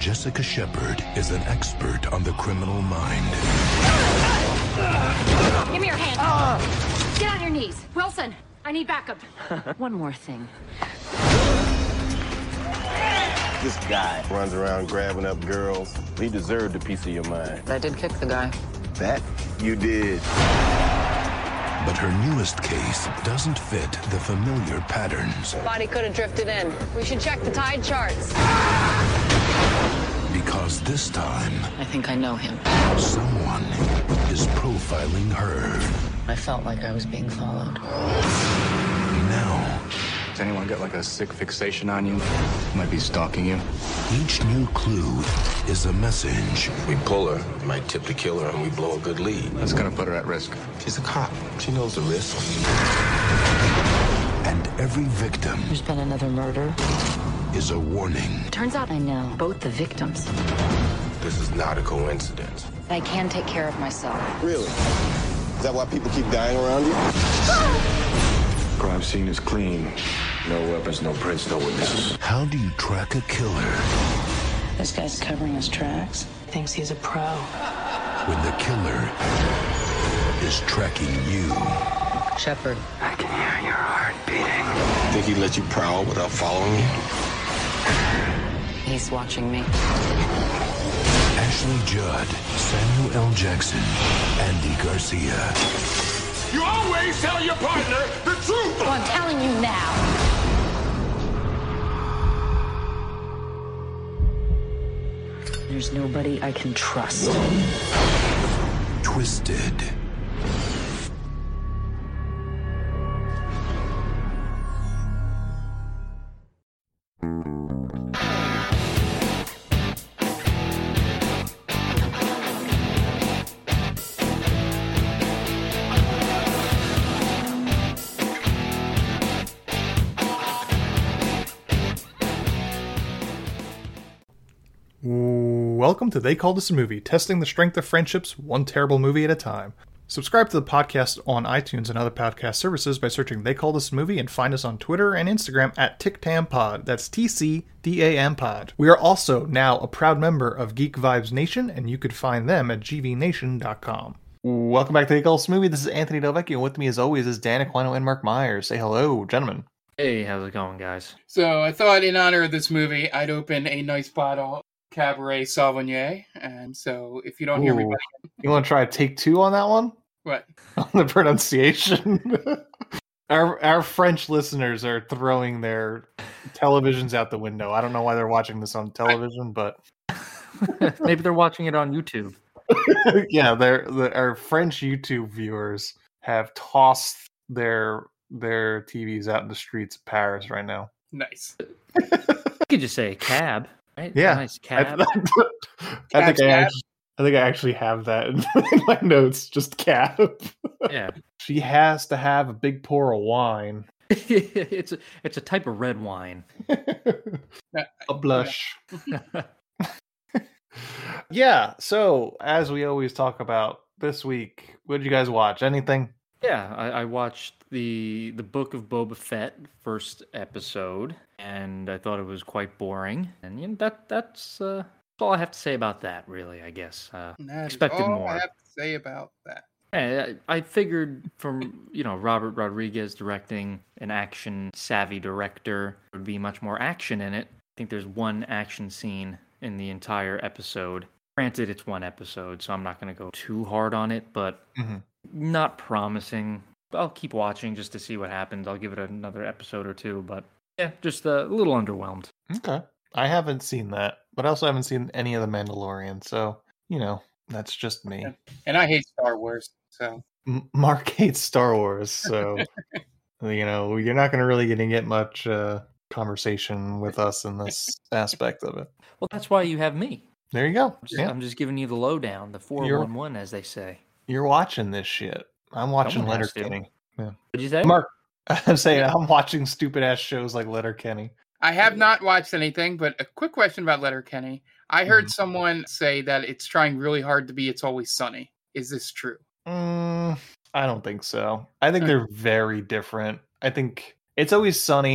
Jessica Shepard is an expert on the criminal mind. Give me your hand. Get on your knees. Wilson, I need backup. One more thing. This guy runs around grabbing up girls. He deserved a piece of your mind. I did kick the guy. That you did. But her newest case doesn't fit the familiar patterns. Body could have drifted in. We should check the tide charts. Because this time, I think I know him. someone is profiling her. I felt like I was being followed. Now, Does anyone get like a sick fixation on you? Might be stalking you. each new clue is a message. We pull her, might tip the killer, and we blow a good lead. That's gonna put her at risk. She's a cop. She knows the risks. And every victim There's been another murder. is a warning. Turns out I know both the victims. This is not a coincidence. I can take care of myself. Really? Is that why people keep dying around you? Crime scene is clean. No weapons, no prints, no witnesses. How do you track a killer This guy's covering his tracks. Thinks he's a pro. when the killer is tracking you? Shepard. I can hear your heart beating. Think he'd let you prowl without following you? He's watching me. Ashley Judd, Samuel L. Jackson, Andy Garcia. You always tell your partner the truth! Well, I'm telling you now. There's nobody I can trust. Twisted. Welcome to They Called Us a Movie, testing the strength of friendships one terrible movie at a time. Subscribe to the podcast on iTunes and other podcast services by searching They Called Us a Movie, and find us on Twitter and Instagram at TicTamPod. That's TCDAM Pod. We are also now a proud member of Geek Vibes Nation, and you could find them at gvnation.com. Welcome back to They Called Us a Movie. This is Anthony Delvecchio, and with me as always is Dan Aquino and Mark Myers. Say hello, gentlemen. Hey, how's it going, guys? So I thought in honor of this movie, I'd open a nice bottle Cabaret Sauvignon. And so if you don't hear me, Ooh. You want to try a take two on that one? what? On the pronunciation. Our French listeners are throwing their televisions out the window. I don't know why they're watching this on television, but Maybe they're watching it on YouTube. yeah, our French YouTube viewers have tossed their TVs out in the streets of Paris right now. Nice. You could just say cab, right? Yeah. Nice cab. I think I actually have that in my notes. Just cab. Yeah. She has to have a big pour of wine. it's a type of red wine. A blush. Yeah, so as we always talk about this week, what did you guys watch? Anything? Yeah, I watched the Book of Boba Fett first episode, and I thought it was quite boring. And you know, that's all I have to say about that, really. I guess That is expected all more. I have to say about that. I figured from, Robert Rodriguez directing, an action-savvy director, there would be much more action in it. I think there's one action scene in the entire episode. Granted, it's one episode, so I'm not going to go too hard on it, but not promising. I'll keep watching just to see what happens. I'll give it another episode or two, but yeah, just a little underwhelmed. Okay. I haven't seen that, but I also haven't seen any of The Mandalorian, so, that's just me. And I hate Star Wars, so. Mark hates Star Wars, so, you're not going to really get much conversation with us in this aspect of it. Well, that's why you have me. There you go. I'm just giving you the lowdown, the 411, as they say. You're watching this shit. I'm watching Someone has to. Letterkenny. Yeah. What'd you say? Mark, I'm saying I'm watching stupid ass shows like Letterkenny. I have not watched anything, but a quick question about Letterkenny. I heard someone say that it's trying really hard to be It's Always Sunny. Is this true? I don't think so. I think they're very different. I think It's Always Sunny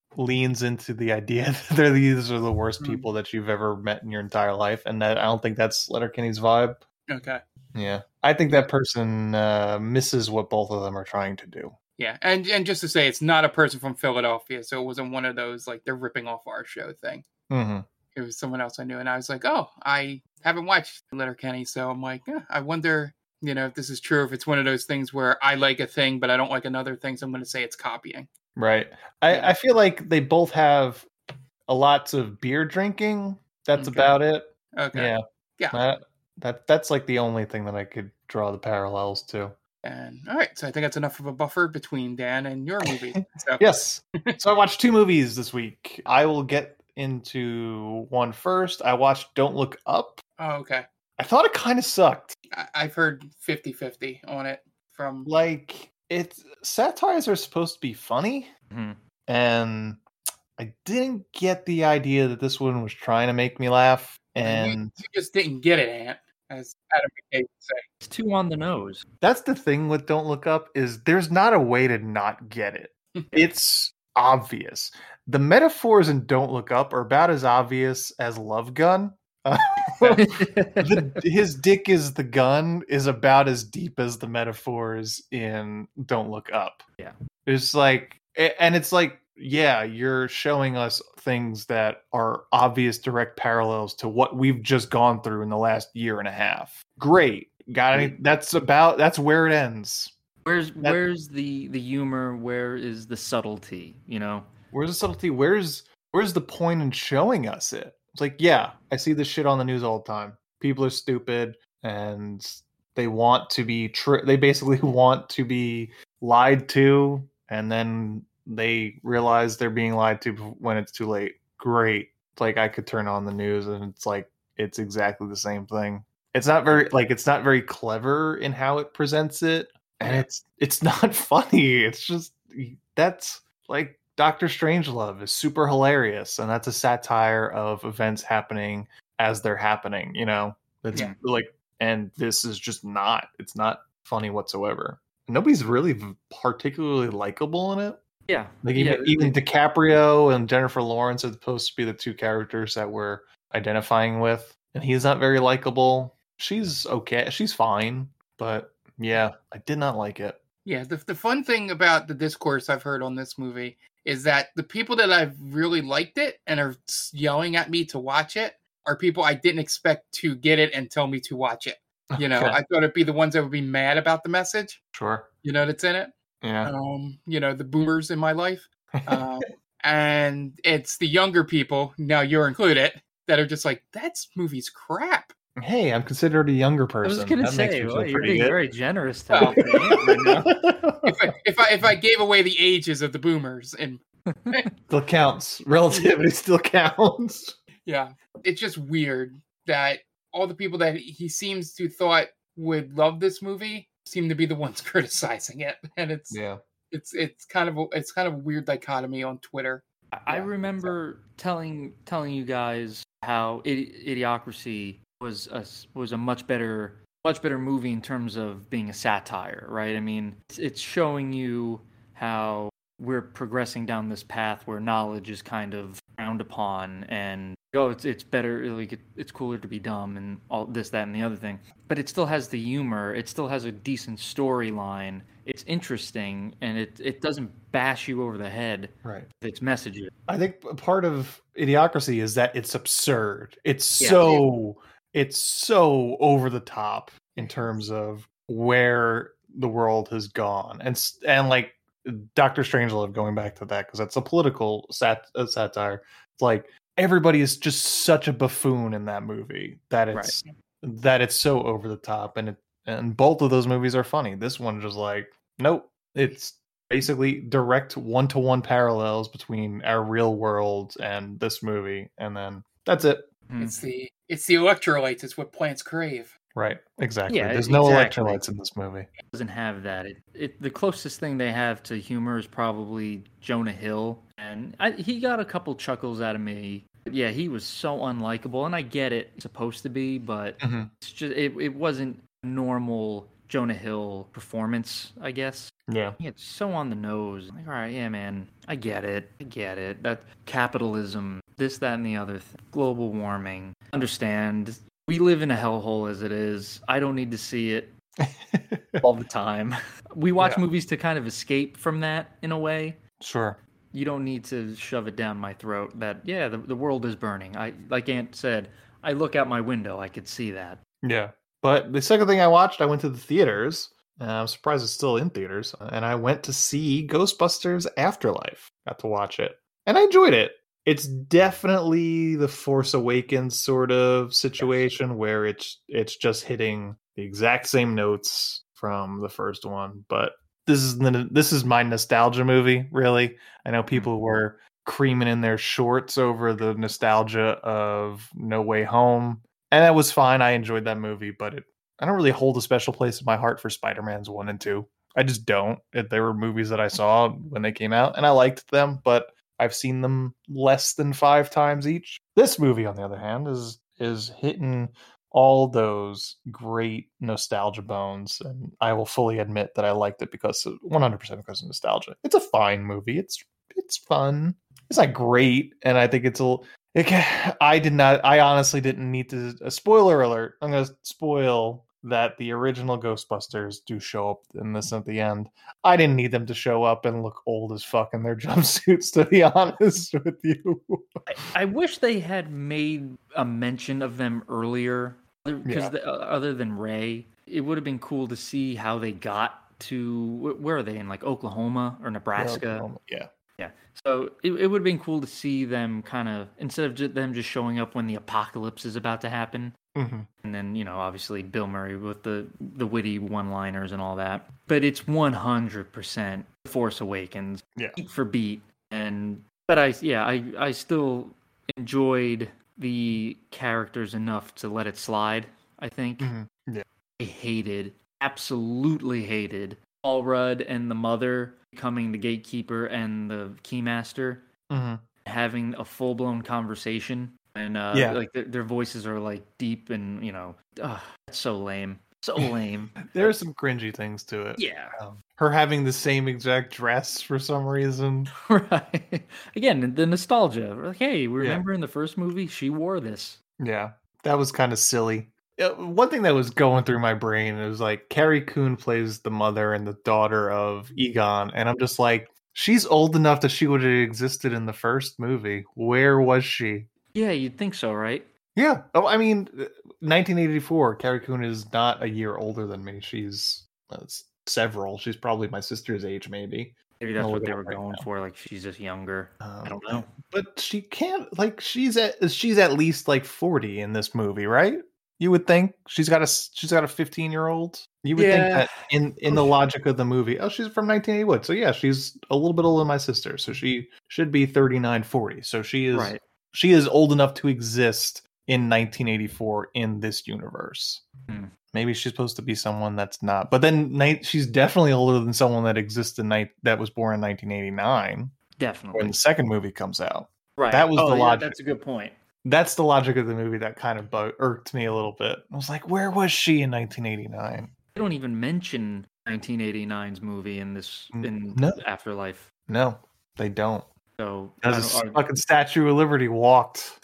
leans into the idea that these are the worst people that you've ever met in your entire life, and that I don't think that's Letterkenny's vibe. Okay. Yeah, I think that person misses what both of them are trying to do. Yeah, and just to say, it's not a person from Philadelphia, so it wasn't one of those like they're ripping off our show thing. Mm-hmm. It was someone else I knew, and I was like, oh, I haven't watched Letterkenny, so I'm like, I wonder, if this is true, if it's one of those things where I like a thing, but I don't like another thing, so I'm going to say it's copying. Right. I feel like they both have lots of beer drinking. That's about it. Okay. Yeah. That's like the only thing that I could draw the parallels to. And all right, so I think that's enough of a buffer between Dan and your movie. So. Yes. So I watched 2 movies this week. I will get into one first. I watched Don't Look Up. Oh, okay. I thought it kind of sucked. I've heard 50-50 on it from... Like, satires are supposed to be funny, and I didn't get the idea that this one was trying to make me laugh, and... You just didn't get it, Ant, as Adam McKay would say. It's too on the nose. That's the thing with Don't Look Up, is there's not a way to not get it. It's obvious. The metaphors in Don't Look Up are about as obvious as Love Gun. His dick is the gun is about as deep as the metaphors in Don't Look Up. Yeah. It's like, and it's like, yeah, you're showing us things that are obvious direct parallels to what we've just gone through in the last year and a half. Great. Got any? That's where it ends. Where's the humor? Where is the subtlety? Where's the subtlety? Where's the point in showing us it? It's like, yeah, I see this shit on the news all the time. People are stupid, and they want to be they basically want to be lied to, and then they realize they're being lied to when it's too late. Great. It's like I could turn on the news, and it's like it's exactly the same thing. It's not very clever in how it presents it, and it's not funny. It's just that's like Doctor Strangelove is super hilarious, and that's a satire of events happening as they're happening. It's like, and this is just not. It's not funny whatsoever. Nobody's really particularly likable in it. Yeah, like even DiCaprio and Jennifer Lawrence are supposed to be the 2 characters that we're identifying with, and he's not very likable. She's okay. She's fine, but yeah, I did not like it. Yeah, the fun thing about the discourse I've heard on this movie is that the people that I've really liked it and are yelling at me to watch it are people I didn't expect to get it and tell me to watch it. I thought it'd be the ones that would be mad about the message. Sure. That's in it. Yeah. The boomers in my life. And it's the younger people, now you're included, that are just like, that movie's crap. Hey, I'm considered a younger person. I was going to say, you're being very generous to right now. If I gave away the ages of the boomers, and still counts. Relativity still counts. Yeah, it's just weird that all the people that he seems to thought would love this movie seem to be the ones criticizing it, and it's kind of a weird dichotomy on Twitter. I remember telling you guys how Idiocracy was a much better movie in terms of being a satire, right? I mean, it's showing you how we're progressing down this path where knowledge is kind of frowned upon, and it's better, like it's cooler to be dumb and all this, that, and the other thing. But it still has the humor. It still has a decent storyline. It's interesting, and it doesn't bash you over the head. Right. With its messages. I think part of Idiocracy is that it's absurd. It's so over the top in terms of where the world has gone, and like Doctor Strangelove, going back to that because that's a political satire. It's like everybody is just such a buffoon in that movie that it's so over the top, and both of those movies are funny. This one just like, nope, it's basically direct 1-to-1 parallels between our real world and this movie, and then that's it. It's the electrolytes. It's what plants crave. Right, exactly. Yeah, there's no electrolytes in this movie. It doesn't have that. The closest thing they have to humor is probably Jonah Hill, and he got a couple chuckles out of me. But yeah, he was so unlikable, and I get it, it's supposed to be, but it's just it wasn't normal Jonah Hill performance, I guess. Yeah. It's so on the nose. Like, all right, yeah, man, I get it. That capitalism, this, that, and the other thing, global warming. Understand. We live in a hellhole as it is. I don't need to see it all the time. We watch movies to kind of escape from that in a way. Sure. You don't need to shove it down my throat that, yeah, the world is burning. Like Ant said, I look out my window, I could see that. Yeah. But the second thing I watched, I went to the theaters. I'm surprised it's still in theaters. And I went to see Ghostbusters Afterlife. Got to watch it. And I enjoyed it. It's definitely the Force Awakens sort of situation where it's just hitting the exact same notes from the first one. But this is my nostalgia movie, really. I know people were creaming in their shorts over the nostalgia of No Way Home. And that was fine. I enjoyed that movie, but I don't really hold a special place in my heart for Spider-Man's 1 and 2. I just don't. There were movies that I saw when they came out, and I liked them, but I've seen them less than 5 times each. This movie, on the other hand, is hitting all those great nostalgia bones, and I will fully admit that I liked it 100% because of nostalgia. It's a fine movie. It's fun. It's not great, and I think I honestly didn't need to. A spoiler alert. I'm going to spoil that the original Ghostbusters do show up in this at the end. I didn't need them to show up and look old as fuck in their jumpsuits, to be honest with you. I wish they had made a mention of them earlier, because other than Ray, it would have been cool to see how they got to, where are they, in like Oklahoma or Nebraska? Oklahoma, yeah. Yeah. So it would have been cool to see them kind of, instead of them just showing up when the apocalypse is about to happen. Mm-hmm. And then, obviously Bill Murray with the witty one-liners and all that. But it's 100% Force Awakens, beat for beat. But I still enjoyed the characters enough to let it slide, I think. Mm-hmm. Yeah. I absolutely hated Paul Rudd and the mother becoming the gatekeeper and the keymaster, having a full-blown conversation. And like their voices are like deep and it's so lame. So lame. There are some cringy things to it. Yeah. Her having the same exact dress for some reason. Right. Again, the nostalgia. Like, hey, remember in the first movie she wore this. Yeah. That was kind of silly. One thing that was going through my brain, it was like Carrie Coon plays the mother and the daughter of Egon, and I'm just like, she's old enough that she would have existed in the first movie. Where was she? Yeah, you'd think so, right? Yeah. Oh, I mean, 1984, Carrie Coon is not a year older than me. She's several. She's probably my sister's age, maybe. Maybe that's what they were going for. Like, she's just younger. I don't know. But she can't, like, she's at least like 40 in this movie, right? You would think she's got a 15-year-old. You would think that in the logic of the movie, she's from 1981. So yeah, she's a little bit older than my sister. So she should be 39, 40. So she is right. She is old enough to exist in 1984 in this universe. Maybe she's supposed to be someone that's not. But then she's definitely older than someone that exists that was born in 1989. Definitely. When the second movie comes out. Right. That was the logic. That's a good point. That's the logic of the movie that kind of irked me a little bit. I was like, where was she in 1989? They don't even mention 1989's movie in Afterlife. No, they don't. So fucking Statue of Liberty walked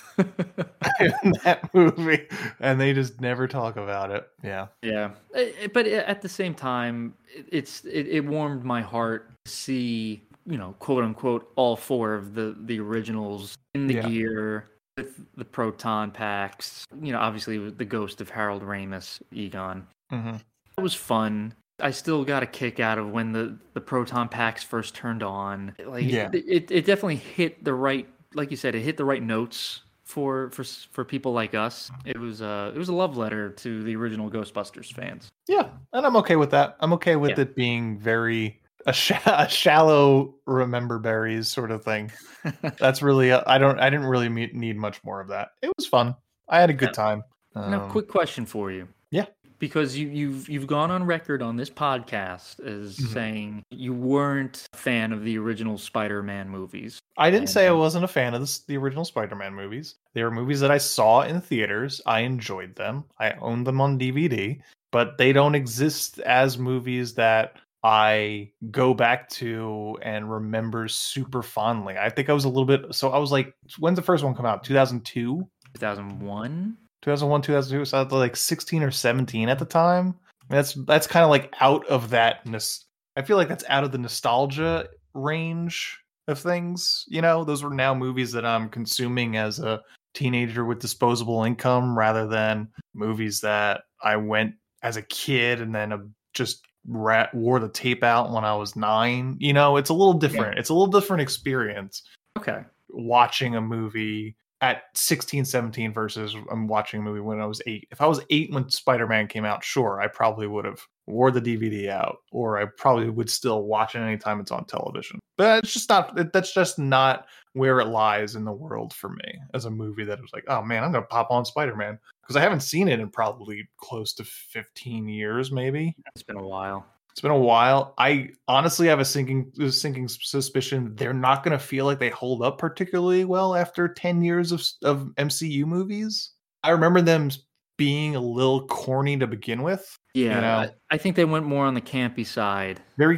in that movie, and they just never talk about it. Yeah. Yeah. But at the same time, it warmed my heart to see, quote unquote, all 4 of the originals in the gear. With the proton packs, obviously with the ghost of Harold Ramis, Egon. Mm-hmm. It was fun. I still got a kick out of when the proton packs first turned on. It definitely hit the right, like you said, it hit the right notes for people like us. It was a love letter to the original Ghostbusters fans. Yeah, and I'm okay with that. I'm okay with it being very a shallow remember berries sort of thing. That's really I didn't really need much more of that. It was fun. I had a good time. Now, quick question for you. Yeah. Because you've gone on record on this podcast as saying you weren't a fan of the original Spider-Man movies. I didn't say I wasn't a fan of the original Spider-Man movies. They were movies that I saw in theaters. I enjoyed them. I owned them on DVD. but they don't exist as movies that I go back to and remember super fondly. I think I was a little bit, so I was like, when's the first one come out? 2002? 2001? 2001, 2002, so I was like 16 or 17 at the time. That's kind of like out of that, I feel like that's out of the nostalgia range of things. You know, those were now movies that I'm consuming as a teenager with disposable income rather than movies that I went as a kid and then just wore the tape out when I was 9. You know, it's a little different. Yeah. It's a little different experience. Okay. Watching a movie at 16, 17 versus I'm watching a movie when I was 8. If I was 8 when Spider-Man came out, sure, I probably would have wore the DVD out, or I probably would still watch it anytime it's on television. But it's just not, that's just not where it lies in the world for me as a movie that was like, oh man, I'm going to pop on Spider-Man. Because I haven't seen it in probably close to 15 years, maybe. It's been a while. It's been a while. I honestly have a sinking suspicion they're not going to feel like they hold up particularly well after 10 years of MCU movies. I remember them being a little corny to begin with. Yeah, you know? I think they went more on the campy side. Very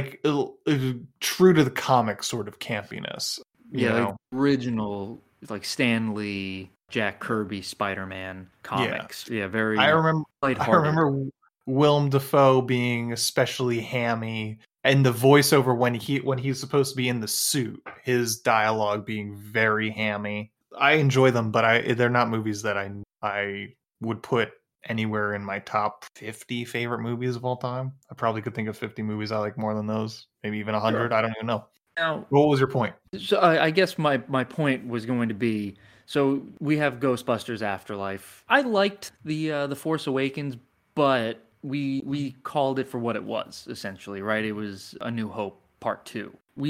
true to the comic sort of campiness. Yeah, like original like Stan Lee, Jack Kirby Spider-Man comics. Yeah, very. I remember Willem Dafoe being especially hammy, and the voiceover when he's supposed to be in the suit, his dialogue being very hammy. I enjoy them, but they're not movies that I would put anywhere in my top 50 favorite movies of all time. I probably could think of 50 movies I like more than those, maybe even 100. Sure. I don't even know. Now, what was your point? So I guess my point was going to be, so we have Ghostbusters Afterlife. I liked the Force Awakens, but we called it for what it was, essentially, right? It was A New Hope Part 2. We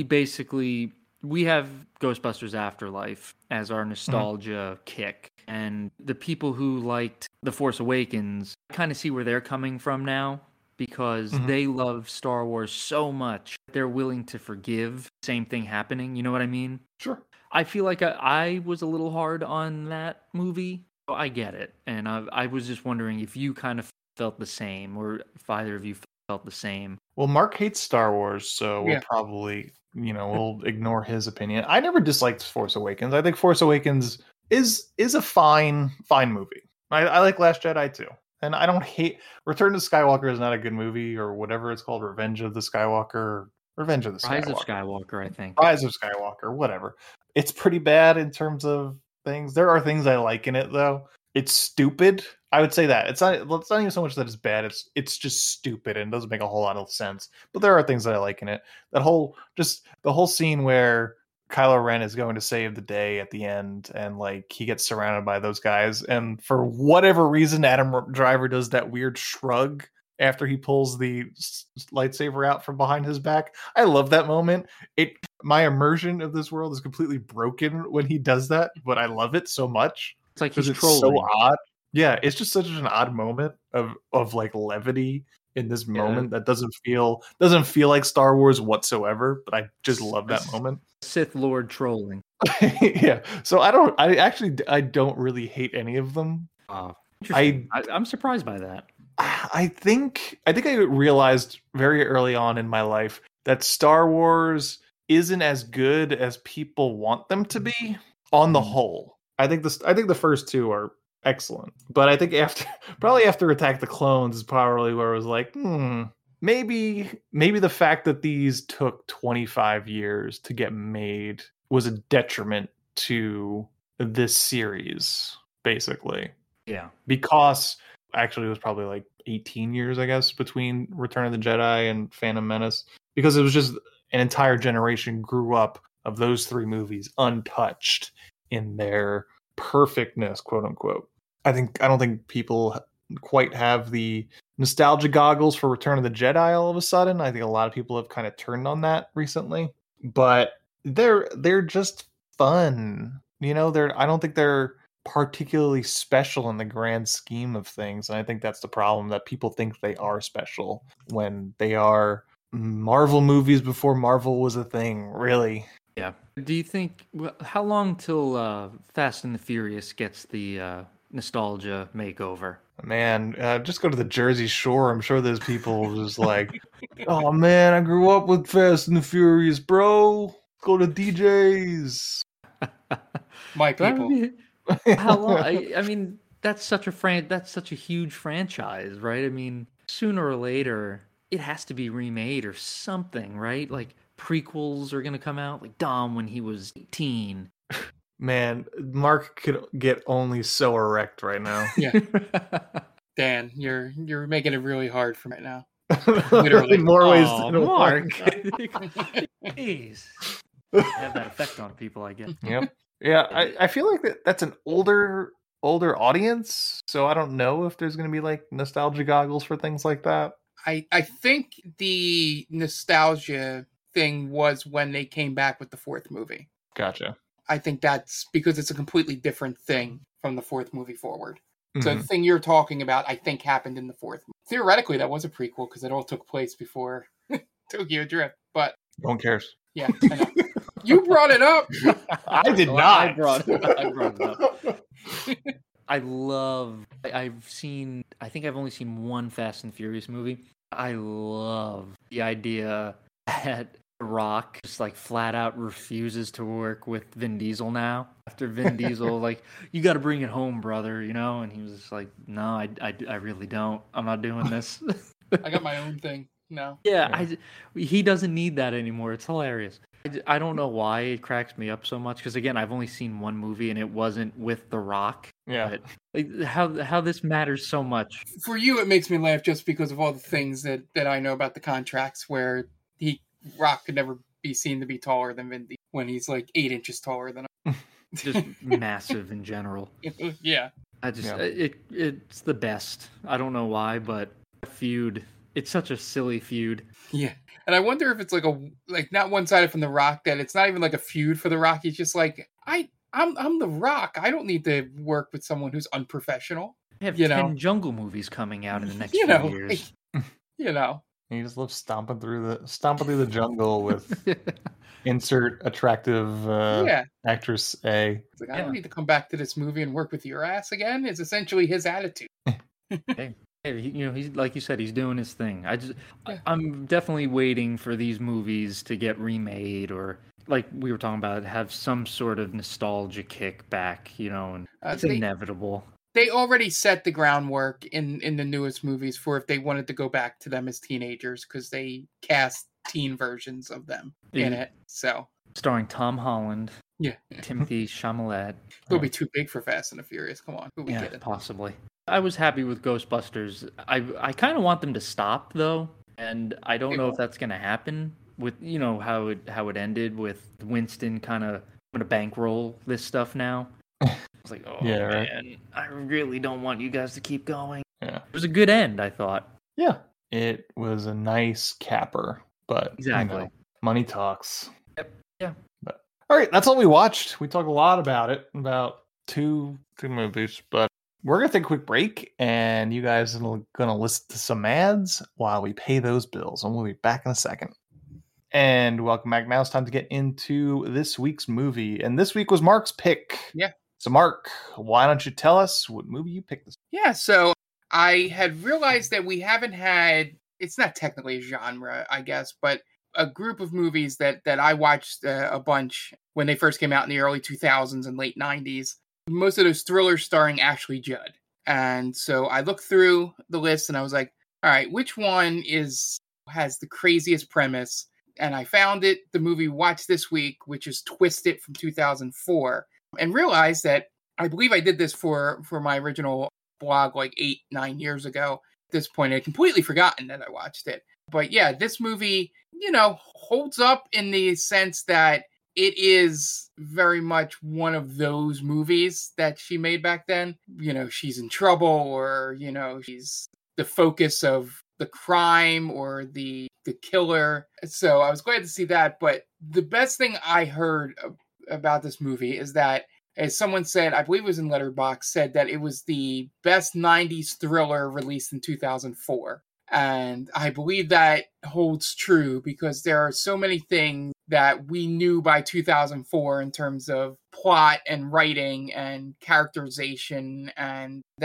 have Ghostbusters Afterlife as our nostalgia kick. And the people who liked The Force Awakens, I kind of see where they're coming from now, because they love Star Wars so much they're willing to forgive the same thing happening. You know what I mean? Sure. I feel like I was a little hard on that movie. I get it. And I was just wondering if you kind of felt the same, or if either of you felt the same. Well, Mark hates Star Wars, so we'll probably, we'll ignore his opinion. I never disliked Force Awakens. I think Force Awakens is a fine movie. I like Last Jedi too. And I don't hate Return to Skywalker is not a good movie, or whatever it's called, Revenge of the Skywalker. Rise of Skywalker, I think. Rise of Skywalker, whatever. It's pretty bad in terms of things. There are things I like in it, though. It's stupid. I would say that. It's not even so much that it's bad. It's just stupid and doesn't make a whole lot of sense. But there are things that I like in it. The whole scene where Kylo Ren is going to save the day at the end, and like he gets surrounded by those guys, and for whatever reason Adam Driver does that weird shrug after he pulls the lightsaber out from behind his back. I love that moment. My immersion of this world is completely broken when he does that, but I love it so much. It's like he's trolling. So odd. Yeah, it's just such an odd moment of like levity in this moment that doesn't feel like Star Wars whatsoever, but I just love that moment. Sith Lord trolling. Yeah. So I don't really hate any of them. I'm surprised by that. I think I realized very early on in my life that Star Wars isn't as good as people want them to be on the whole. I think the first two are excellent, but I think after Attack the Clones is probably where it was like, maybe the fact that these took 25 years to get made was a detriment to this series, basically. Yeah. Because actually it was probably like 18 years, I guess, between Return of the Jedi and Phantom Menace, because it was just an entire generation grew up of those three movies untouched in their perfectness, quote unquote. I don't think people quite have the nostalgia goggles for Return of the Jedi all of a sudden. I think a lot of people have kind of turned on that recently, but they're just fun. I don't think they're particularly special in the grand scheme of things. And I think that's the problem, that people think they are special when they are Marvel movies before Marvel was a thing, really. Yeah. Do you think, how long till Fast and the Furious gets the nostalgia makeover? Man, just go to the Jersey Shore. I'm sure there's people just like, oh man, I grew up with Fast and the Furious, bro. Go to DJ's. My people. How long? I mean, that's such a huge franchise, right? I mean, sooner or later, it has to be remade or something, right? Like prequels are gonna come out, like Dom when he was 18. Man, Mark could get only so erect right now. Yeah. Dan, you're making it really hard for me right now. Literally. In more ways than Mark. one. Jeez. Have that effect on people, I guess. Yep. Yeah, I feel like that's an older audience, so I don't know if there's going to be like nostalgia goggles for things like that. I think the nostalgia thing was when they came back with the fourth movie. Gotcha. I think that's because it's a completely different thing from the fourth movie forward. So Mhm. the thing you're talking about, I think, happened in the fourth. Theoretically, that was a prequel because it all took place before Tokyo Drift. But No one cares. yeah, I know. You brought it up. I did Well, not. I brought it up. I think I've only seen one Fast and Furious movie. I love the idea that The Rock just like flat out refuses to work with Vin Diesel now. After Vin Diesel, like, you got to bring it home, brother, you know? And he was just like, no, I really don't. I'm not doing this. I got my own thing. No. Yeah, he doesn't need that anymore. It's hilarious. I don't know why it cracks me up so much because again, I've only seen one movie and it wasn't with The Rock. Yeah. But, like, how this matters so much. For you, it makes me laugh just because of all the things that I know about the contracts where Rock could never be seen to be taller than Vin Diesel when he's like 8 inches taller than him. Just massive in general. Yeah. It's the best. I don't know why, but feud. It's such a silly feud. Yeah. And I wonder if it's like not one-sided from The Rock, that it's not even like a feud for The Rock. He's just like, I'm The Rock. I don't need to work with someone who's unprofessional. I have You 10 know. Jungle movies coming out in the next You few know, years. You know. He just loves stomping through the jungle with insert attractive Yeah. actress A. It's like, I don't need to come back to this movie and work with your ass again. Is essentially his attitude. Hey, he's like you said, he's doing his thing. I'm definitely waiting for these movies to get remade or, like we were talking about, have some sort of nostalgia kick back, and it's inevitable. They already set the groundwork in the newest movies for if they wanted to go back to them as teenagers because they cast teen versions of them in it. So starring Tom Holland, yeah, Timothy Chalamet. It'll be too big for Fast and the Furious. Come on, who we kidding? Possibly. I was happy with Ghostbusters. I kind of want them to stop though, and I don't know if that's going to happen with how it ended with Winston kind of going to bankroll this stuff now. I was like, oh Yeah, right. man, I really don't want you guys to keep going. Yeah. It was a good end, I thought. Yeah. It was a nice capper, but Exactly. Money talks. Yep. Yeah. But all right, that's all we watched. We talked a lot about it, about two movies, but we're gonna take a quick break, and you guys are gonna listen to some ads while we pay those bills, and we'll be back in a second. And welcome back. Now it's time to get into this week's movie, and this week was Mark's pick. Yeah. So, Mark, why don't you tell us what movie you picked this? Yeah, so I had realized that we haven't had, it's not technically a genre, I guess, but a group of movies that I watched a bunch when they first came out in the early 2000s and late 90s. Most of those thrillers starring Ashley Judd. And so I looked through the list and I was like, all right, which one has the craziest premise? And I found it, the movie we watched this week, which is Twisted from 2004. And realized that I believe I did this for my original blog like 8-9 years ago. At this point, I'd completely forgotten that I watched it. But yeah, this movie, holds up in the sense that it is very much one of those movies that she made back then. She's in trouble, or, she's the focus of the crime or the killer. So I was glad to see that. But the best thing I heard about this movie is that, as someone said, I believe it was in Letterboxd, said that it was the best 90s thriller released in 2004. And I believe that holds true because there are so many things that we knew by 2004 in terms of plot and writing and characterization, and that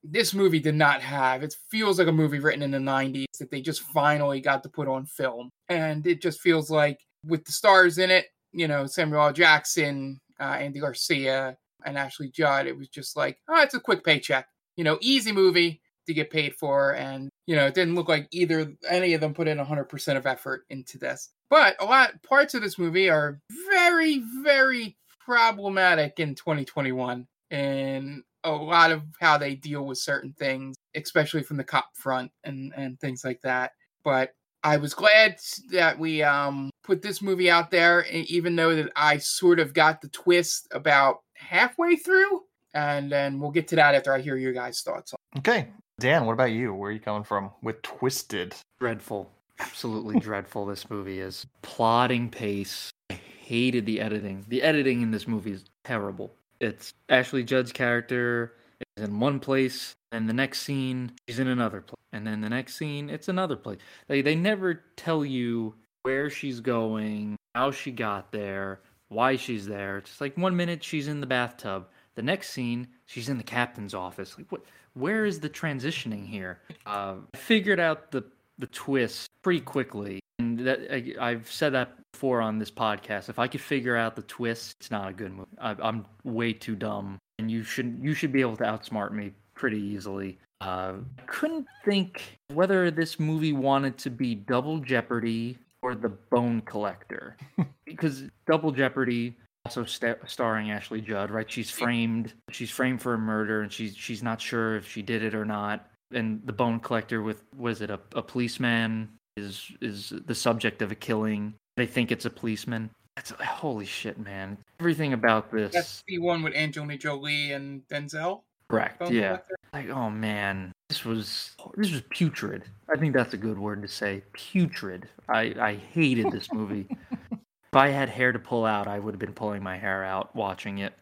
this movie did not have. It feels like a movie written in the 90s that they just finally got to put on film. And it just feels like with the stars in it, Samuel L. Jackson, Andy Garcia, and Ashley Judd, it was just like, oh, it's a quick paycheck. Easy movie to get paid for. And, it didn't look like any of them put in 100% of effort into this. But parts of this movie are very, very problematic in 2021. And a lot of how they deal with certain things, especially from the cop front and things like that. But I was glad that we put this movie out there, even though that I sort of got the twist about halfway through. And then we'll get to that after I hear your guys' thoughts on it. Okay. Dan, what about you? Where are you coming from with Twisted? Dreadful. Absolutely dreadful this movie is. Plodding pace. I hated the editing. The editing in this movie is terrible. It's Ashley Judd's character is in one place, and the next scene, she's in another place. And then the next scene, it's another place. They never tell you where she's going, how she got there, why she's there. It's just like 1 minute she's in the bathtub. The next scene, she's in the captain's office. Like, what? Where is the transitioning here? I figured out the twist pretty quickly. And that I've said that before on this podcast. If I could figure out the twist, it's not a good movie. I'm way too dumb, and you should be able to outsmart me pretty easily. Couldn't think whether this movie wanted to be Double Jeopardy or The Bone Collector, because Double Jeopardy also starring Ashley Judd, right? She's framed for a murder, and she's not sure if she did it or not. And The Bone Collector, with a policeman is the subject of a killing. They think it's a policeman. Holy shit, man! Everything about this. That's the one with Angelina Jolie and Denzel. Correct. Bone Yeah. Collector? Like, oh man, this was putrid. I think that's a good word to say. Putrid. I hated this movie. If I had hair to pull out, I would have been pulling my hair out watching it.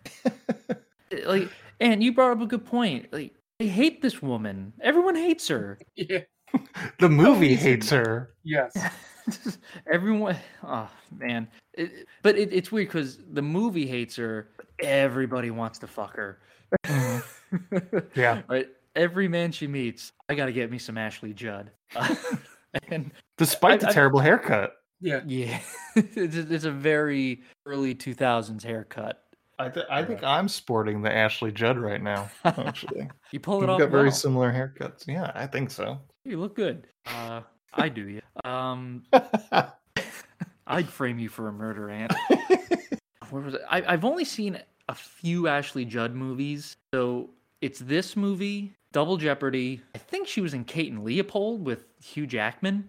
And you brought up a good point. Like, I hate this woman. Everyone hates her. Yeah. The movie hates her. Yes. Everyone. Oh man. But it's weird because the movie hates her, but everybody wants to fuck her. Yeah. Right. Every man she meets, I got to get me some Ashley Judd. And despite the terrible haircut. Yeah. Yeah. It's a very early 2000s haircut. I think I'm sporting the Ashley Judd right now, actually. You pull it We've off. got very well. similar haircuts. Yeah, I think so. You look good. I do. Yeah. I'd frame you for a murder, Ant. Where was it? I've only seen a few Ashley Judd movies. So it's this movie, Double Jeopardy. I think she was in Kate and Leopold with Hugh Jackman.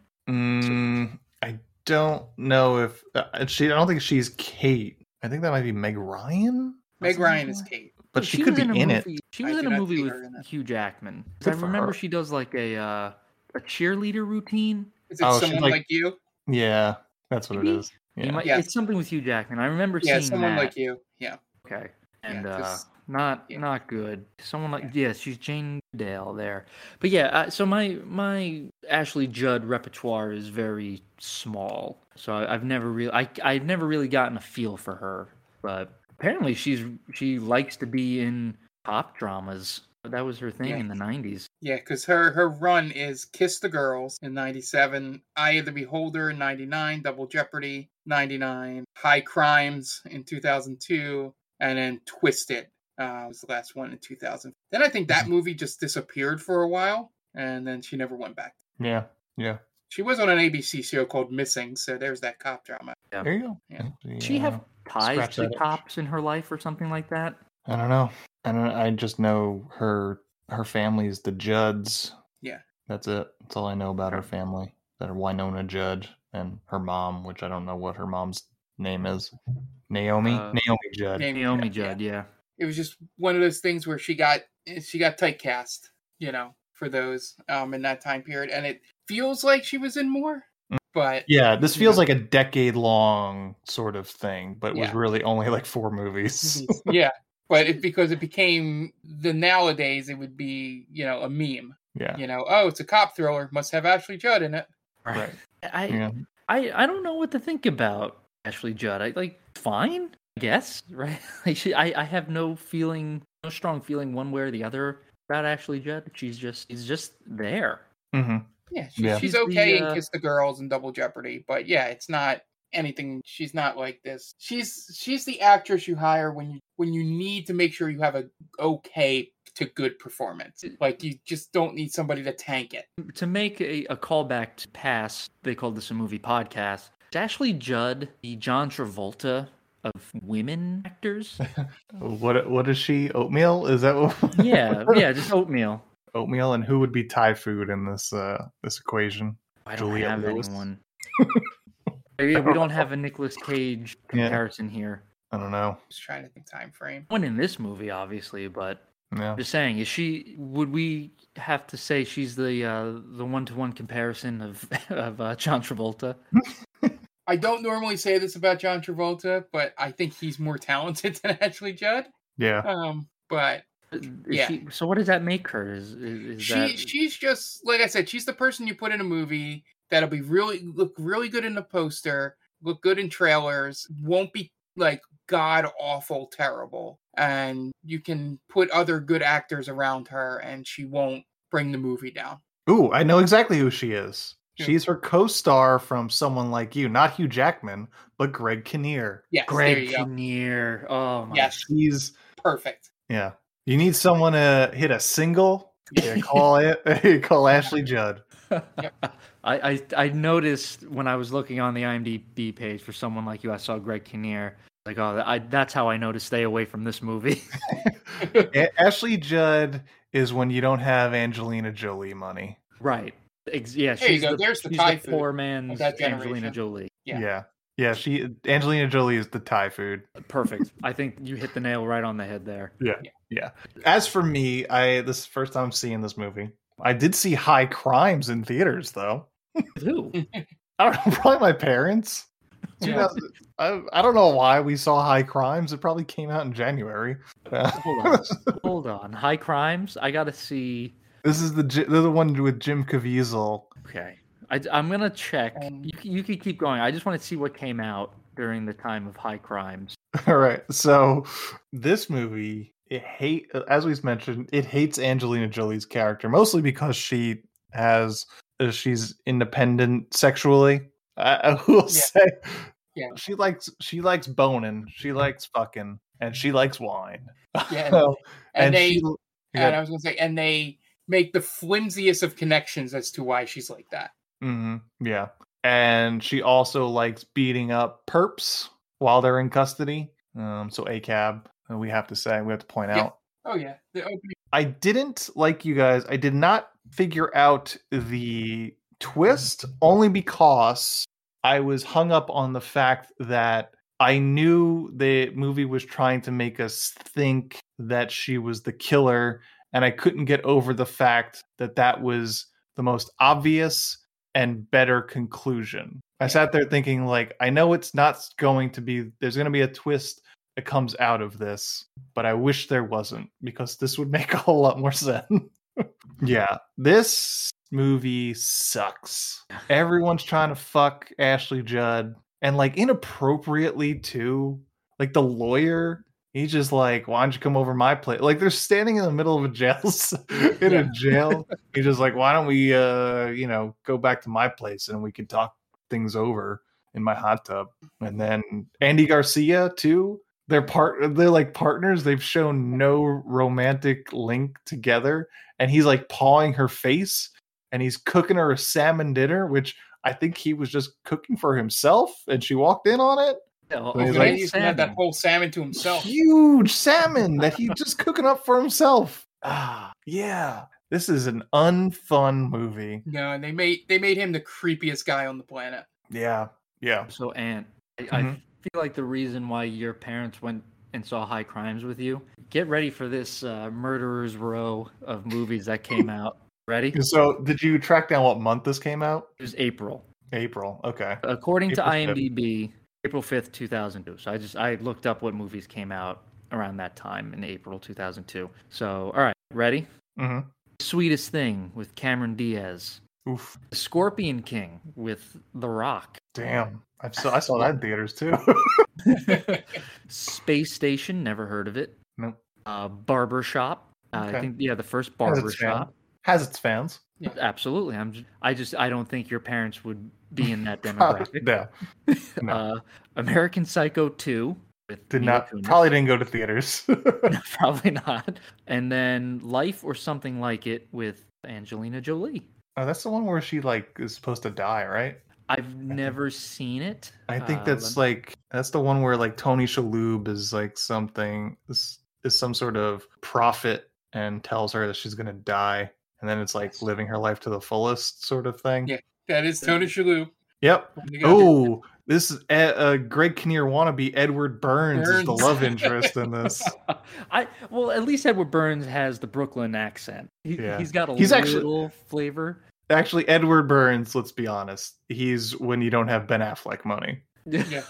I don't know if I don't think she's Kate. I think that might be Meg Ryan. Meg Ryan is Kate. But she could be in it. She was in a movie with Hugh Jackman. I Good for remember her. she does like a cheerleader routine. Is it she's Someone Like You? Yeah, that's what it is. Yeah. It's something with Hugh Jackman. I remember Yeah, seeing Someone that. Like You. Yeah. Okay. And Yeah, 'cause- not good. Someone like she's Jane Dale there. But yeah, so my Ashley Judd repertoire is very small. So I've never really gotten a feel for her. But apparently she likes to be in pop dramas. That was her thing in the 90s. Yeah, because her run is Kiss the Girls in 97, Eye of the Beholder in 99, Double Jeopardy 99, High Crimes in 2002, and then Twisted was the last one in 2000. Then I think that movie just disappeared for a while, and then she never went back. Yeah. She was on an ABC show called Missing, so there's that cop drama. Yeah. There you go. Yeah. Does she have ties Scratch to that itch. cops in her life or something like that? I don't know. I just know her family's the Judds. Yeah. That's it. That's all I know about her family. That are Winona Judd and her mom, which I don't know what her mom's name is. Naomi Judd. Naomi Judd, yeah. It was just one of those things where she got typecast, for those in that time period, and it feels like she was in more, but Yeah, this feels like a decade-long sort of thing, but was Yeah. really only like 4 movies. yeah, but because it became nowadays it would be a meme. Yeah. Oh, it's a cop thriller, must have Ashley Judd in it. Right. I don't know what to think about Ashley Judd. Fine, I guess, right? I have no strong feeling one way or the other about Ashley Judd. She's just there. Mm-hmm. Yeah, Yeah. she's okay in Kiss the Girls and Double Jeopardy, but yeah, it's not anything. She's not like this. She's the actress you hire when you need to make sure you have a okay to good performance. Like, you just don't need somebody to tank it. To make a callback to past, they called this a movie podcast. Is Ashley Judd the John Travolta of women actors? What is she? Oatmeal? Is that what? yeah, just oatmeal. Oatmeal, and who would be Thai food in this equation? I don't Juliette have Lewis? anyone. Yeah, we don't have a Nicolas Cage comparison here. I don't know. Just trying to think time frame. One in this movie, obviously, but Yeah. just saying, would we have to say she's the one-to-one comparison of John Travolta? I don't normally say this about John Travolta, but I think he's more talented than Ashley Judd. Yeah. But yeah. So what does that make her? She's just, like I said, she's the person you put in a movie that'll be look really good in the poster, look good in trailers, won't be like god awful terrible, and you can put other good actors around her and she won't bring the movie down. Ooh, I know exactly who she is. Yeah. She's her co-star from Someone Like You, not Hugh Jackman, but Greg Kinnear. Yes, Greg there you go. Kinnear. Oh my. Yes, She's perfect. yeah. You need someone to hit a single. Yeah, call Ashley Judd. I noticed when I was looking on the IMDb page for Someone Like You, I saw Greg Kinnear. Like, that's how I know to stay away from this movie. Ashley Judd is when you don't have Angelina Jolie money. Right. Yeah, There you go. There's the Thai food poor of man's that Angelina generation. Jolie. Yeah. Yeah. Angelina Jolie is the Thai food. Perfect. I think you hit the nail right on the head there. Yeah. As for me, this is the first time I'm seeing this movie. I did see High Crimes in theaters, though. Who? I don't know, probably my parents. Yeah. I don't know why we saw High Crimes. It probably came out in January. Hold on. High Crimes? I gotta see. This is the one with Jim Caviezel. Okay. I'm gonna check. You can keep going. I just want to see what came out during the time of High Crimes. All right. So this movie, as we've mentioned, it hates Angelina Jolie's character, mostly because she's independent sexually. I will say, she likes boning, she likes fucking, and she likes wine. Yeah, and I was gonna say, and they make the flimsiest of connections as to why she's like that. Mm-hmm, yeah, and she also likes beating up perps while they're in custody. So ACAB, we have to point out. Oh yeah, the opening. I didn't, like you guys, I did not figure out the twist, only because I was hung up on the fact that I knew the movie was trying to make us think that she was the killer, and I couldn't get over the fact that was the most obvious and better conclusion. I sat there thinking, like, I know it's not going to be, there's going to be a twist that comes out of this, but I wish there wasn't, because this would make a whole lot more sense. Yeah, this movie sucks. Everyone's trying to fuck Ashley Judd, and like inappropriately too. Like the lawyer, he's just like, "Why don't you come over my place?" Like they're standing in the middle of a jail, a jail. He's just like, "Why don't we, go back to my place and we can talk things over in my hot tub?" And then Andy Garcia too. They're like partners. They've shown no romantic link together, and he's like pawing her face, and he's cooking her a salmon dinner, which I think he was just cooking for himself, and she walked in on it. He's Like, he's gonna have that whole salmon to himself. Huge salmon that he's just cooking up for himself. Yeah. This is an unfun movie. No, and they made him the creepiest guy on the planet. Yeah. So, Ant, I feel like the reason why your parents went and saw High Crimes with you, get ready for this murderer's row of movies that came out. Ready? So, did you track down what month this came out? It was April. April, okay. According April to IMDb, 5th. April 5th, 2002. So I looked up what movies came out around that time in April 2002. So, all right, ready? Mm-hmm. Sweetest Thing with Cameron Diaz. Oof. Scorpion King with The Rock. Damn. I saw that in theaters too. Space Station, never heard of it. Nope. Barbershop I think the first Has barber its fans. shop. Has its fans. Absolutely. I don't think your parents would be in that demographic. No. American Psycho 2 with Mila Kunis. Probably didn't go to theaters. Probably not. And then Life or Something Like It with Angelina Jolie. Oh, that's the one where she like is supposed to die, right? I've never seen it. I think that's the one where like Tony Shalhoub is like is some sort of prophet and tells her that she's gonna die, and then it's like living her life to the fullest sort of thing. Yeah, that is Tony Shalhoub. Yep. Oh, this is Greg Kinnear wannabe. Edward Burns is the love interest in this. Well, at least Edward Burns has the Brooklyn accent. He's got a little flavor. Actually, Edward Burns, let's be honest, he's when you don't have Ben Affleck money. Yeah.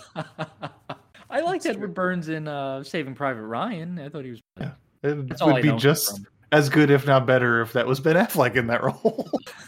I liked Edward Burns in Saving Private Ryan. I thought he was. Yeah. It would be just as good, if not better, if that was Ben Affleck in that role.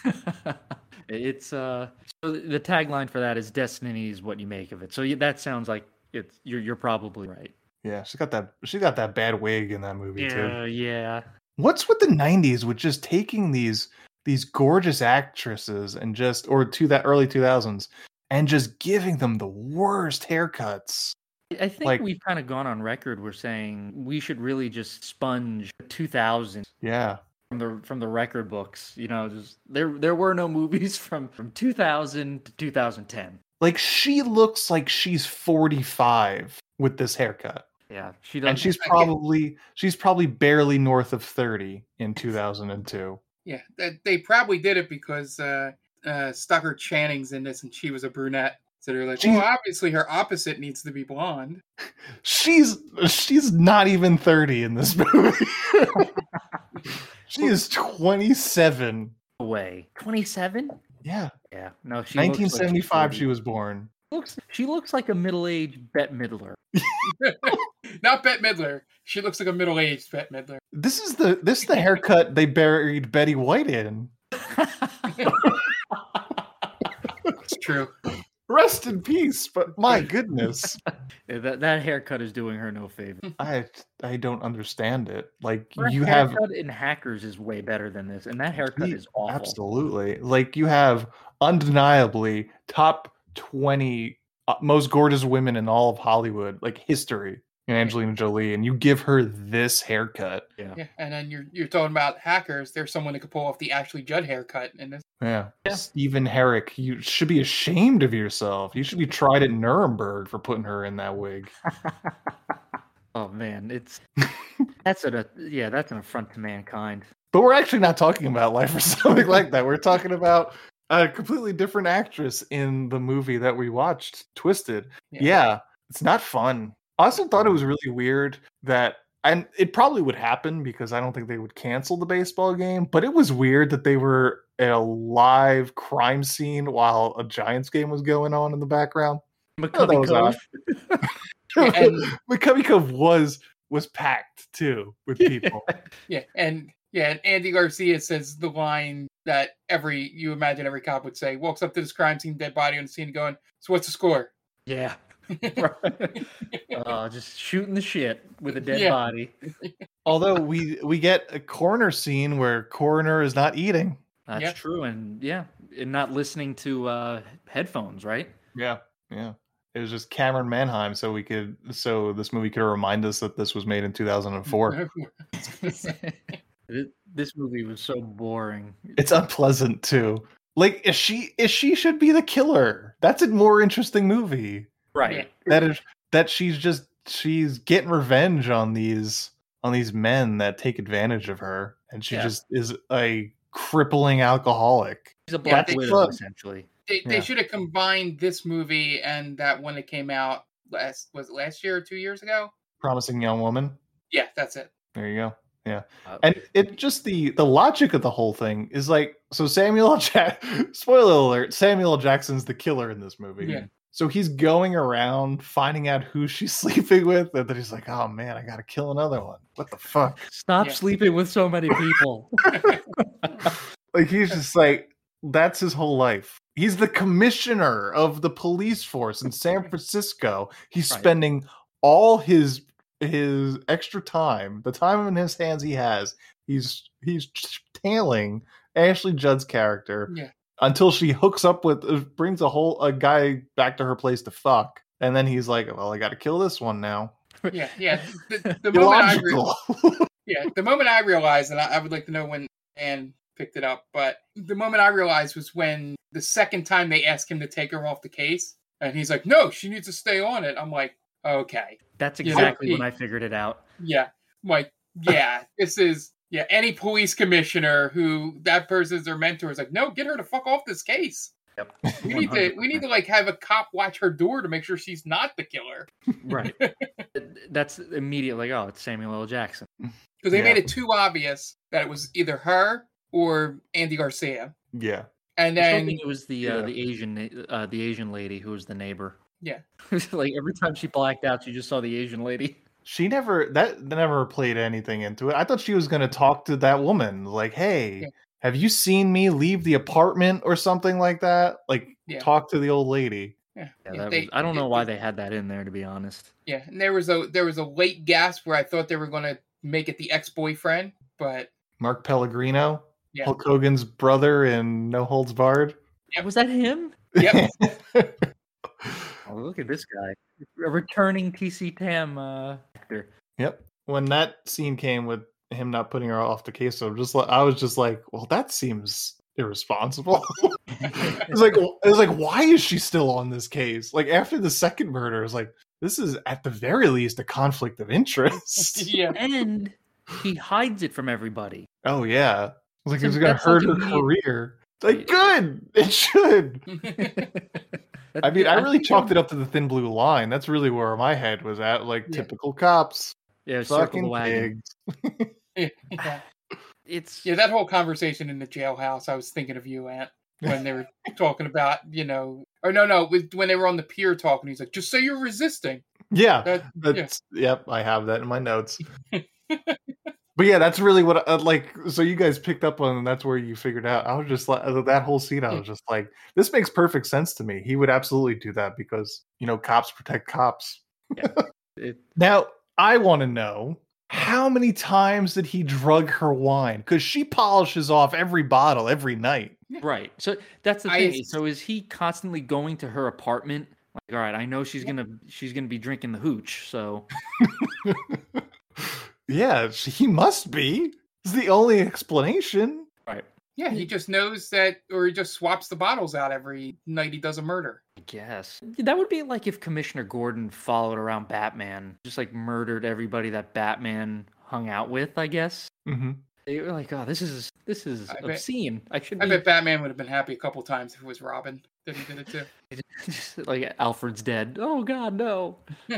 It's so the tagline for that is "Destiny is what you make of it." So that sounds like it's you're probably right. Yeah, she got that bad wig in that movie too. Yeah. What's with the 90s with just taking these gorgeous actresses and that early 2000s and just giving them the worst haircuts? I think we've kind of gone on record. We're saying we should really just sponge 2000. Yeah. From the record books, just there were no movies from 2000 to 2010. Like she looks like she's 45 with this haircut. Yeah, she does. And she's probably barely north of 30 in 2002. Yeah, they probably did it because Stucker Channing's in this and she was a brunette. So they're like, obviously her opposite needs to be blonde. She's not even 30 in this movie. She is 27. Away. 27? Yeah. Yeah. No, 1975 she was born. She looks like a middle-aged Bette Midler. Not Bette Midler. She looks like a middle-aged Bette Midler. This is the haircut they buried Betty White in. It's true. Rest in peace, but my goodness. That haircut is doing her no favor. I don't understand it. Like her haircut in Hackers is way better than this, and that haircut is awful. Absolutely. Like you have undeniably top 20 most gorgeous women in all of Hollywood, like history, in Angelina Jolie, and you give her this haircut. Yeah. And then you're talking about Hackers. There's someone that could pull off the Ashley Judd haircut in this. Yeah. Stephen Herrick, you should be ashamed of yourself. You should be tried at Nuremberg for putting her in that wig. Oh man, that's an affront to mankind. But we're actually not talking about Life or Something Like That. We're talking about a completely different actress in the movie that we watched, Twisted. Yeah, it's not fun. I also thought it was really weird that, and it probably would happen because I don't think they would cancel the baseball game, but it was weird that they were at a live crime scene while a Giants game was going on in the background. McCovey Cove. McCovey Cove was packed too with people. And Andy Garcia says the line that you imagine every cop would say, walks up to this crime scene, dead body on the scene, going, "So what's the score?" Yeah. Just shooting the shit with a dead body. Although we get a coroner scene where coroner is not eating. That's true, and not listening to headphones, right? Yeah. It was just Cameron Manheim, so this movie could remind us that this was made in 2004. This movie was so boring. It's unpleasant too. Like, if she should be the killer. That's a more interesting movie. Right. That she's getting revenge on these men that take advantage of her, and she just is a crippling alcoholic. She's a Black Widow, essentially. They should have combined this movie and that one that came out last year or 2 years ago? Promising Young Woman? Yeah, that's it. There you go. Yeah. And it just the logic of the whole thing is like, so spoiler alert, Samuel L. Jackson's the killer in this movie. Yeah. So he's going around finding out who she's sleeping with, and then he's like, oh man, I gotta kill another one. What the fuck? Stop sleeping with so many people. Like, he's just like, that's his whole life. He's the commissioner of the police force in San Francisco. He's spending all his extra time, the time in his hands he has, he's tailing Ashley Judd's character Yeah. until she hooks up with brings a guy back to her place to fuck, and then he's like, well, I got to kill this one now. Yeah. The Illogical. the moment I realized, and I would like to know when Anne picked it up, but the moment I realized was when the second time they asked him to take her off the case, and he's like, no, she needs to stay on it. I'm like, okay. That's exactly when I figured it out. Yeah. I'm like, yeah, this is, any police commissioner who that person's their mentor is like, no, get her to fuck off this case. Yep. We need to like have a cop watch her door to make sure she's not the killer. Right. That's immediate, like, oh, it's Samuel L. Jackson. Because they made it too obvious that it was either her or Andy Garcia. Yeah. And I then think it was the Asian lady who was the neighbor. Yeah. Like every time she blacked out, you just saw the Asian lady. She never played anything into it. I thought she was going to talk to that woman, like, hey, have you seen me leave the apartment or something like that? Like, talk to the old lady. Yeah. I don't know why they had that in there, to be honest. Yeah, and there was a late gasp where I thought they were going to make it the ex-boyfriend, but Mark Pellegrino, Hulk Hogan's brother in No Holds Barred. Yep. Was that him? Yep. Oh, look at this guy, a returning TC Tam actor. Yep. When that scene came with him not putting her off the case, I was just like, well, that seems irresponsible. It was like, why is she still on this case? Like after the second murder, it's like, this is at the very least a conflict of interest. Yeah. And he hides it from everybody. Oh yeah. It's like, it's gonna hurt her career. It's like, good. It should. I mean, I really chalked it up to the Thin Blue Line. That's really where my head was at. Like typical cops. Yeah, fucking pigs. That whole conversation in the jailhouse. I was thinking of you, Ant, when they were talking about, when they were on the pier talking. He's like, just say you're resisting. Yeah, yep. I have that in my notes. But yeah, that's really what so you guys picked up on, and that's where you figured out. I was just like, that whole scene, I was just like, this makes perfect sense to me. He would absolutely do that because, cops protect cops. Yeah. Now, I want to know, how many times did he drug her wine? Because she polishes off every bottle every night. Right. So that's the thing. So is he constantly going to her apartment? Like, all right, I know she's gonna be drinking the hooch, so yeah, he must be. It's the only explanation. Right. Yeah, he just knows that, or he just swaps the bottles out every night he does a murder. I guess. That would be like if Commissioner Gordon followed around Batman, just like murdered everybody that Batman hung out with, I guess. Mm-hmm. They were like, oh, this is obscene. I bet Batman would have been happy a couple times if it was Robin that he did it too. Like, Alfred's dead. Oh, God, no.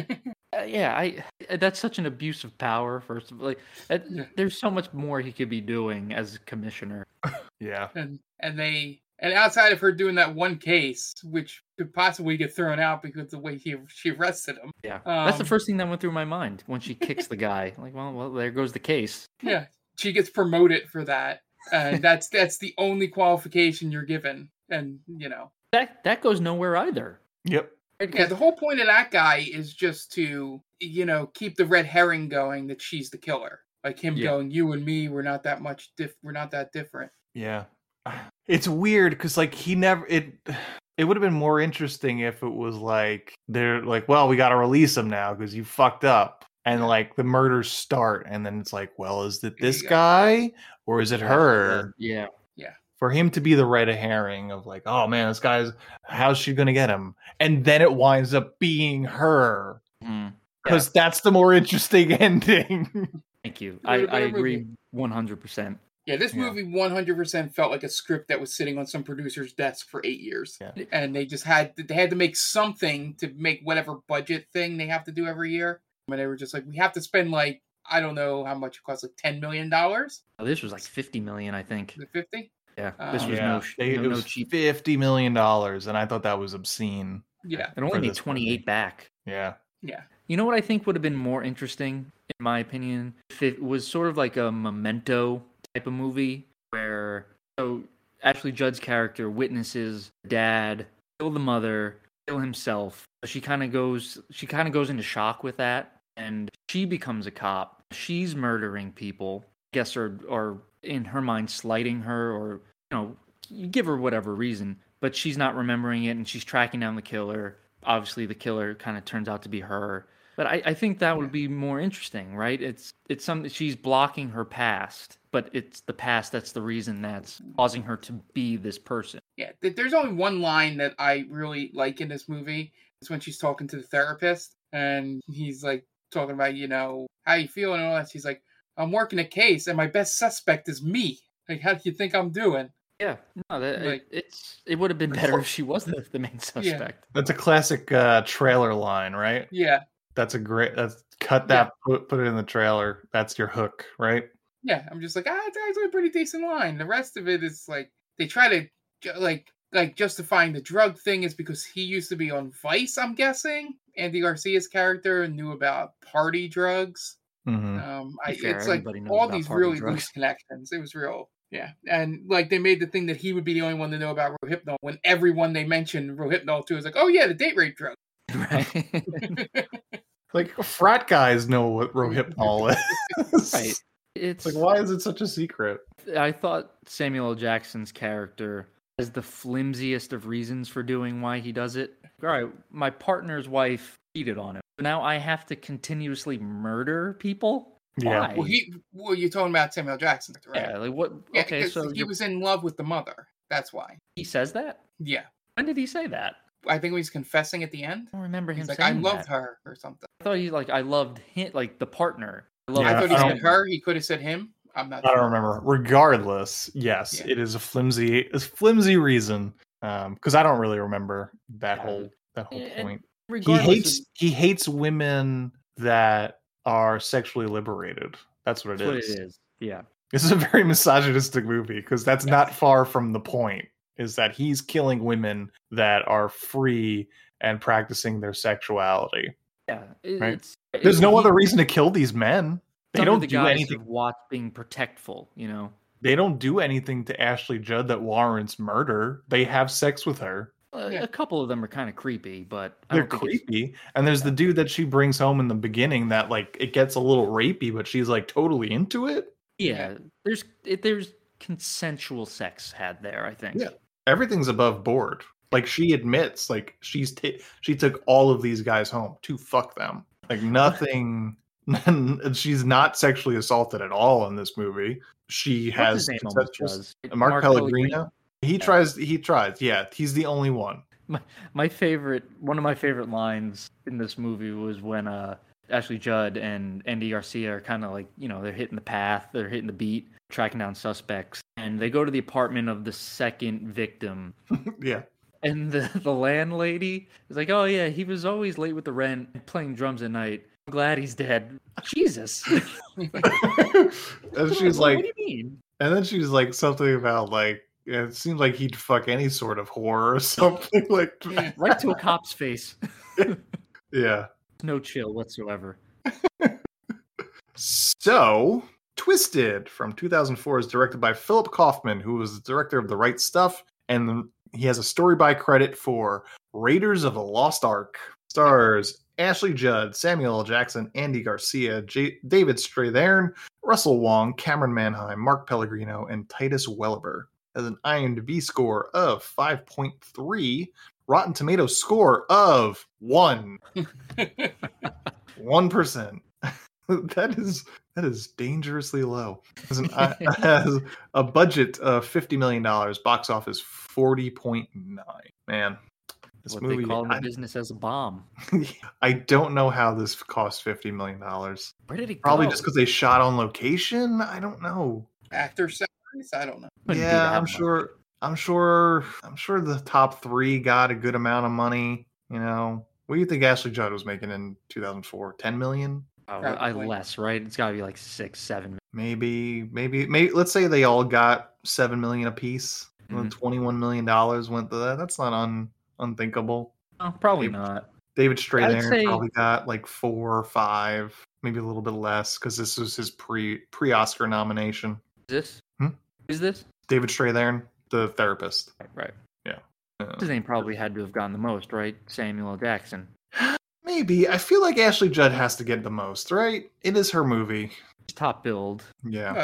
That's such an abuse of power. First of all, there's so much more he could be doing as commissioner. Yeah, and outside of her doing that one case, which could possibly get thrown out because of the way she arrested him. Yeah, that's the first thing that went through my mind when she kicks the guy. Like, well, there goes the case. Yeah, she gets promoted for that, and that's the only qualification you're given, and that goes nowhere either. Yep. Yeah, the whole point of that guy is just to, keep the red herring going that she's the killer. Like him going, you and me, we're not that much we're not that different. Yeah. It's weird because it would have been more interesting if it was like, they're like, well, we got to release him now because you fucked up. And like the murders start and then it's like, well, is it this guy or is it her? Yeah. For him to be the red herring of like, oh man, this guy's, how's she gonna get him? And then it winds up being her. Because that's the more interesting ending. Thank you. I agree 100%. Yeah, this movie 100% felt like a script that was sitting on some producer's desk for 8 years. Yeah. And they just had to make something to make whatever budget thing they have to do every year. And they were just like, we have to spend like, I don't know how much it costs, like $10 million? Oh, this was like $50 million, I think. Was it 50? Yeah, this was no cheap. $50 million, and I thought that was obscene. Yeah, it only made 28 back. Yeah. You know what I think would have been more interesting, in my opinion, if it was sort of like a Memento type of movie where Ashley Judd's character witnesses dad kill the mother, kill himself. She kind of goes into shock with that, and she becomes a cop. She's murdering people. guess, are in her mind slighting her, or you give her whatever reason, but she's not remembering it, and she's tracking down the killer. Obviously, the killer kind of turns out to be her. But I think that would be more interesting, right? It's something she's blocking her past, but it's the past that's the reason that's causing her to be this person. Yeah, there's only one line that I really like in this movie. It's when she's talking to the therapist, and he's like talking about, how you feel and all that. She's like, I'm working a case, and my best suspect is me. Like, how do you think I'm doing? Yeah, no, it would have been better if she was the main suspect. Yeah. That's a classic trailer line, right? Yeah. That's cut that, put it in the trailer. That's your hook, right? Yeah, I'm just like, it's actually a pretty decent line. The rest of it is like, they try to, like justifying the drug thing is because he used to be on Vice, I'm guessing. Andy Garcia's character knew about party drugs. Mm-hmm. It's like all these really loose connections. It was real. Yeah, and like they made the thing that he would be the only one to know about Rohypnol when everyone they mentioned Rohypnol to is like, oh yeah, the date rape drug. Right. Like frat guys know what Rohypnol is. Right. It's like, why is it such a secret? I thought Samuel L. Jackson's character has the flimsiest of reasons for doing why he does it. All right, my partner's wife cheated on him. Now I have to continuously murder people? Yeah. Why? Well, you're talking about Samuel L. Jackson, right? Yeah, like what? Yeah, okay, so he was in love with the mother. That's why. He says that? Yeah. When did he say that? I think he was confessing at the end. I don't remember him He's like, saying I loved that. her or something. I thought I loved him, like the partner. I thought he said her. He could have said him. I'm not sure. I don't remember. Regardless, yes, it is a flimsy reason. Because I don't really remember that whole point. He hates women that are sexually liberated. That's what it is. Yeah. This is a very misogynistic movie because that's not far from the point. Is that he's killing women that are free and practicing their sexuality. Yeah. Right? There's no other reason to kill these men. They don't do anything. Watch being protectful, They don't do anything to Ashley Judd that warrants murder. They have sex with her. A couple of them are kind of creepy, but they're creepy. And there's the dude that she brings home in the beginning that like it gets a little rapey, but she's like totally into it. Yeah, there's consensual sex had there, I think. Yeah, everything's above board. Like she admits, like she took all of these guys home to fuck them. Like nothing. She's not sexually assaulted at all in this movie. She has Mark Pellegrino. He tries. Yeah, he's the only one. One of my favorite lines in this movie was when Ashley Judd and Andy Garcia are kind of like, they're hitting the path, they're hitting the beat, tracking down suspects, and they go to the apartment of the second victim. Yeah. And the landlady is like, oh yeah, he was always late with the rent and playing drums at night. I'm glad he's dead. Jesus. And she's like, what do you mean? And then she's like something about like, it seems like he'd fuck any sort of whore or something like that. Right to a cop's face. Yeah. No chill whatsoever. So, Twisted from 2004 is directed by Philip Kaufman, who was the director of The Right Stuff, and he has a story by credit for Raiders of the Lost Ark. Stars Ashley Judd, Samuel L. Jackson, Andy Garcia, David Strathairn, Russell Wong, Cameron Manheim, Mark Pellegrino, and Titus Welliver. Has an IMDb score of 5.3, Rotten Tomatoes score of 1. 1%. That is dangerously low. Has a budget of $50 million, box office 40.9. Man, this what movie, they call in the business as a bomb. I don't know how this cost $50 million. Where did it Probably go? just because they shot on location. I don't know. Actor salaries? I don't know. Yeah, I'm sure the top 3 got a good amount of money. What do you think Ashley Judd was making in 2004? 10 million? Less, right? It's got to be like 6, 7. Maybe. Let's say they all got $7 million a piece. Mm-hmm. $21 million went to that. That's not unthinkable. No, probably not. David Strathairn probably got like 4 or 5, maybe a little bit less because this was his pre-Oscar nomination. Is this? David Strathairn, the therapist. Right. Yeah. His name probably had to have gotten the most, right? Samuel L. Jackson. Maybe. I feel like Ashley Judd has to get the most, right? It is her movie. Top billed. Yeah.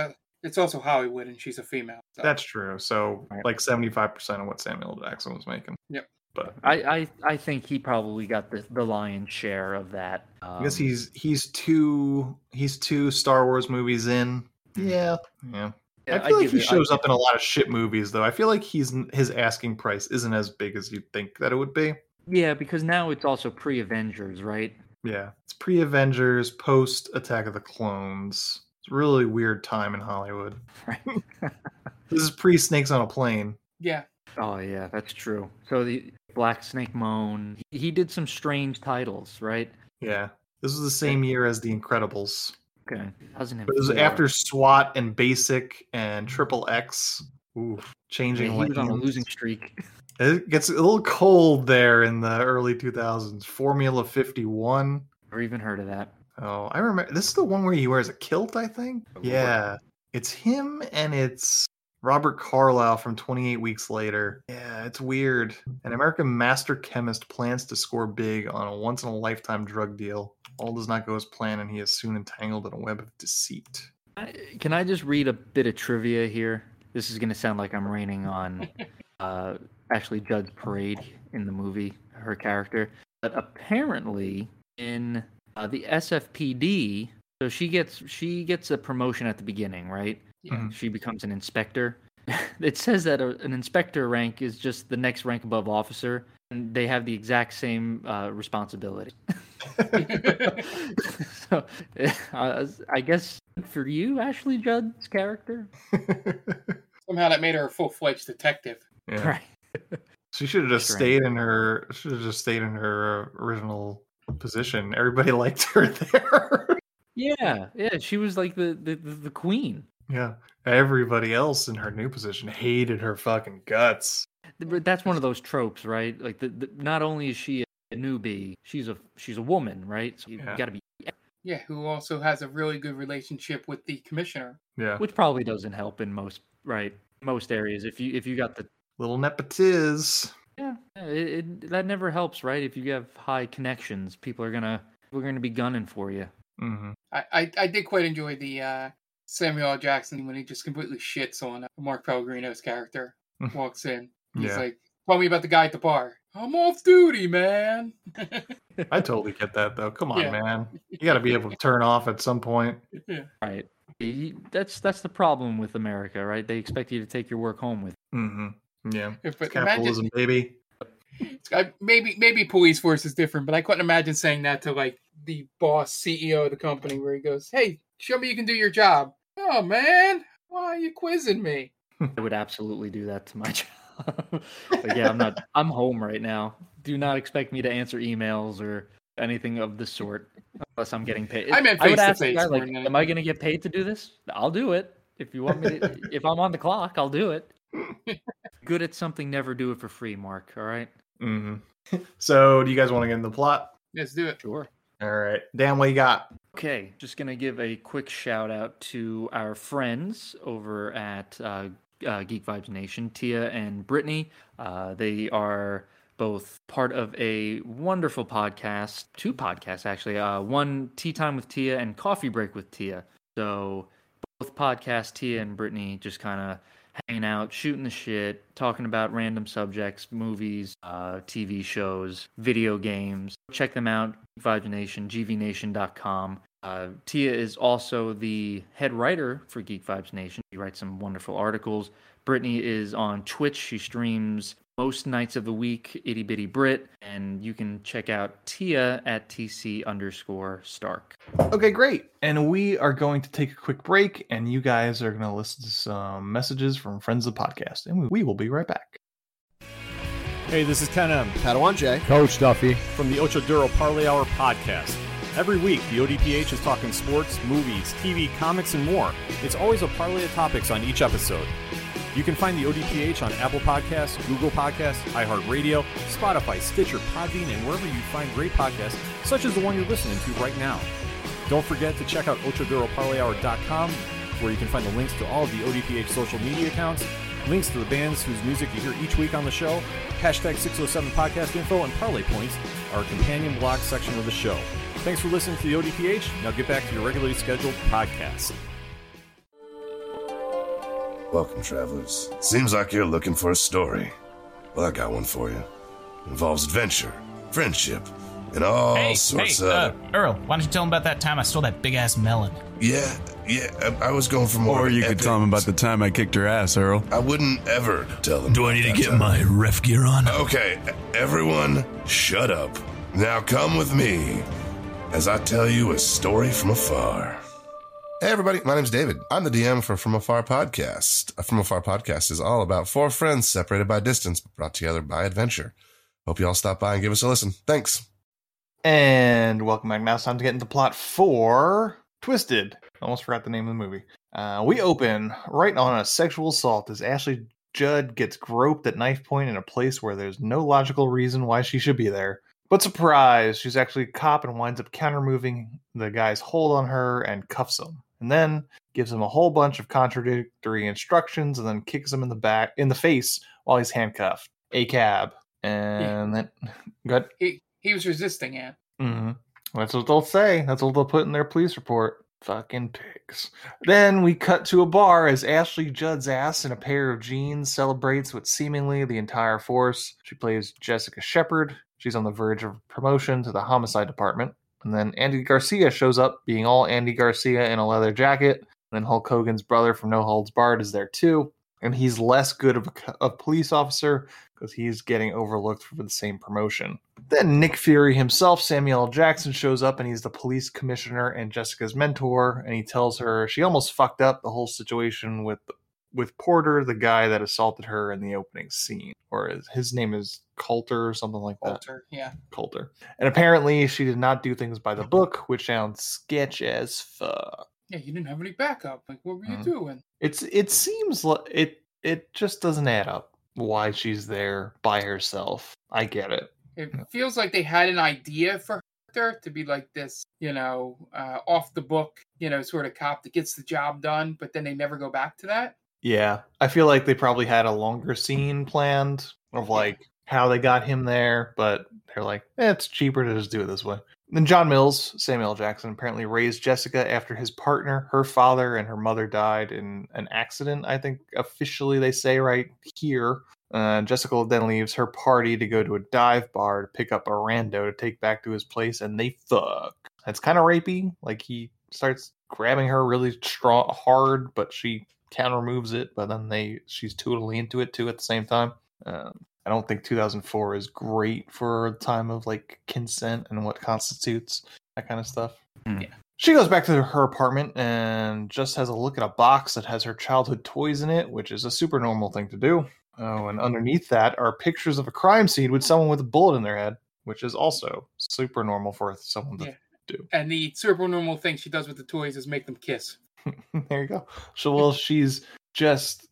It's also Hollywood, and she's a female. So. That's true. So like 75% of what Samuel Jackson was making. Yep. But I think he probably got the lion's share of that. I guess he's two Star Wars movies in. Yeah. I feel like he shows up in a lot of shit movies, though. I feel like his asking price isn't as big as you'd think that it would be. Yeah, because now it's also pre-Avengers, right? Yeah, it's pre-Avengers, post-Attack of the Clones. It's a really weird time in Hollywood. Right. This is pre-Snakes on a Plane. Yeah. Oh, yeah, that's true. So the Black Snake Moan, he did some strange titles, right? Yeah. This was the same year as The Incredibles. Okay. But it was after SWAT and Basic and Triple X. Ooh, changing lanes. He was on a losing streak. It gets a little cold there in the early 2000s. Formula 51. Never even heard of that. Oh, I remember. This is the one where he wears a kilt, I think? Yeah. It's him and it's Robert Carlyle from 28 Weeks Later. Yeah, it's weird. An American master chemist plans to score big on a once-in-a-lifetime drug deal. All does not go as planned, and he is soon entangled in a web of deceit. Can I just read a bit of trivia here? This is going to sound like I'm raining on Ashley Judd's parade in the movie, her character. But apparently, in the SFPD, so she gets a promotion at the beginning, right? Mm-hmm. She becomes an inspector. It says that an inspector rank is just the next rank above officer, and they have the exact same responsibility. So, I guess for you, Ashley Judd's character. Somehow that made her a full-fledged detective. Yeah. Right. She should have just stayed in her. Should have just stayed in her original position. Everybody liked her there. Yeah. She was like the queen. Yeah. Everybody else in her new position hated her fucking guts. That's one of those tropes, right? Like not only is she a newbie, she's a woman, right? So you got to be. Yeah, who also has a really good relationship with the commissioner. Yeah, which probably doesn't help in most areas. If you got the little nepotiz. Yeah, that never helps, right? If you have high connections, people are gonna be gunning for you. Mm-hmm. I did quite enjoy the Samuel L. Jackson when he just completely shits on Mark Pellegrino's character. Walks in, he's like, "Tell me about the guy at the bar." I'm off duty, man. I totally get that, though. Come on, man. You got to be able to turn off at some point. Yeah. Right. That's the problem with America, right? They expect you to take your work home with you. Mm-hmm. Yeah. But capitalism, baby. Maybe police force is different, but I couldn't imagine saying that to like the boss CEO of the company where he goes, "Hey, show me you can do your job." Oh, man. Why are you quizzing me? I would absolutely do that to my job. But yeah, I'm home right now. Do not expect me to answer emails or anything of the sort unless I'm getting paid. I meant face-to-face. Am I going to get paid to do this? I'll do it. If you want me to, if I'm on the clock, I'll do it. Good at something, never do it for free, Mark. All right? Mm-hmm. So do you guys want to get into the plot? Let's do it. Sure. All right. Dan, what you got? Okay, just going to give a quick shout out to our friends over at Geek Vibes Nation, Tia and Brittany. They are both part of a wonderful podcast, two podcasts actually, one Tea Time with Tia and Coffee Break with Tia. So both podcasts, Tia and Brittany, just kind of hanging out, shooting the shit, talking about random subjects, movies, TV shows, video games. Check them out, Geek Vibes Nation, gvnation.com. Tia is also the head writer for Geek Vibes Nation. She writes some wonderful articles. Brittany is on Twitch. She streams most nights of the week, Itty Bitty Brit, and you can check out Tia at TC_Stark. Okay, great. And we are going to take a quick break, and you guys are going to listen to some messages from friends of the podcast, and we will be right back. Hey, this is Ken M. Padawan J. Coach Duffy. From the Ocho Duro Parlay Hour podcast. Every week, the ODPH is talking sports, movies, TV, comics, and more. It's always a parlay of topics on each episode. You can find the ODPH on Apple Podcasts, Google Podcasts, iHeartRadio, Spotify, Stitcher, Podbean, and wherever you find great podcasts, such as the one you're listening to right now. Don't forget to check out OchoDuroParlayHour.com, where you can find the links to all of the ODPH social media accounts, links to the bands whose music you hear each week on the show, hashtag 607 podcast info, and parlay points, our companion blog section of the show. Thanks for listening to the ODPH. Now get back to your regularly scheduled podcast. Welcome, travelers. Seems like you're looking for a story. Well, I got one for you. It involves adventure, friendship, and all sorts of... Earl, why don't you tell him about that time I stole that big-ass melon? Yeah, I was going for more... Or you could tell him about the time I kicked her ass, Earl. I wouldn't ever tell him. Do I need to get my ref gear on? Okay, everyone, shut up. Now come with me as I tell you a story from afar. Hey everybody, my name's David. I'm the DM for From Afar Podcast. A From Afar Podcast is all about four friends separated by distance, but brought together by adventure. Hope you all stop by and give us a listen. Thanks. And welcome back. Now it's time to get into plot for Twisted. Almost forgot the name of the movie. We open right on a sexual assault as Ashley Judd gets groped at knife point in a place where there's no logical reason why she should be there. But surprise, she's actually a cop and winds up counter-moving the guy's hold on her and cuffs him. And then gives him a whole bunch of contradictory instructions and then kicks him in the face while he's handcuffed. A cab. And then good. He was resisting it. Mm-hmm. That's what they'll say. That's what they'll put in their police report. Fucking pigs. Then we cut to a bar as Ashley Judd's ass in a pair of jeans celebrates with seemingly the entire force. She plays Jessica Shepard. She's on the verge of promotion to the homicide department. And then Andy Garcia shows up, being all Andy Garcia in a leather jacket. And then Hulk Hogan's brother from No Holds Barred is there too. And he's less good of a police officer because he's getting overlooked for the same promotion. Then Nick Fury himself, Samuel L. Jackson, shows up and he's the police commissioner and Jessica's mentor. And he tells her she almost fucked up the whole situation with Porter, the guy that assaulted her in the opening scene. Or his name is Coulter or something like that. Coulter, yeah. Coulter. And apparently she did not do things by the book, which sounds sketch as fuck. Yeah, you didn't have any backup. Like, what were you doing? It seems like it just doesn't add up why she's there by herself. I get it. It feels like they had an idea for her to be like this, off the book, sort of cop that gets the job done, but then they never go back to that. Yeah, I feel like they probably had a longer scene planned of like how they got him there, but they're like, it's cheaper to just do it this way. Then John Mills, Samuel L. Jackson, apparently raised Jessica after his partner, her father, and her mother died in an accident, I think officially they say right here. Jessica then leaves her party to go to a dive bar to pick up a rando to take back to his place, and they fuck. It's kind of rapey. Like, he starts grabbing her really hard, but she counter moves it, but then she's totally into it too at the same time. I don't think 2004 is great for a time of like consent and what constitutes that kind of stuff. Yeah. She goes back to her apartment and just has a look at a box that has her childhood toys in it, which is a super normal thing to do. Oh, and underneath that are pictures of a crime scene with someone with a bullet in their head, which is also super normal for someone to do. And the super normal thing she does with the toys is make them kiss. There you go. So, well, she's just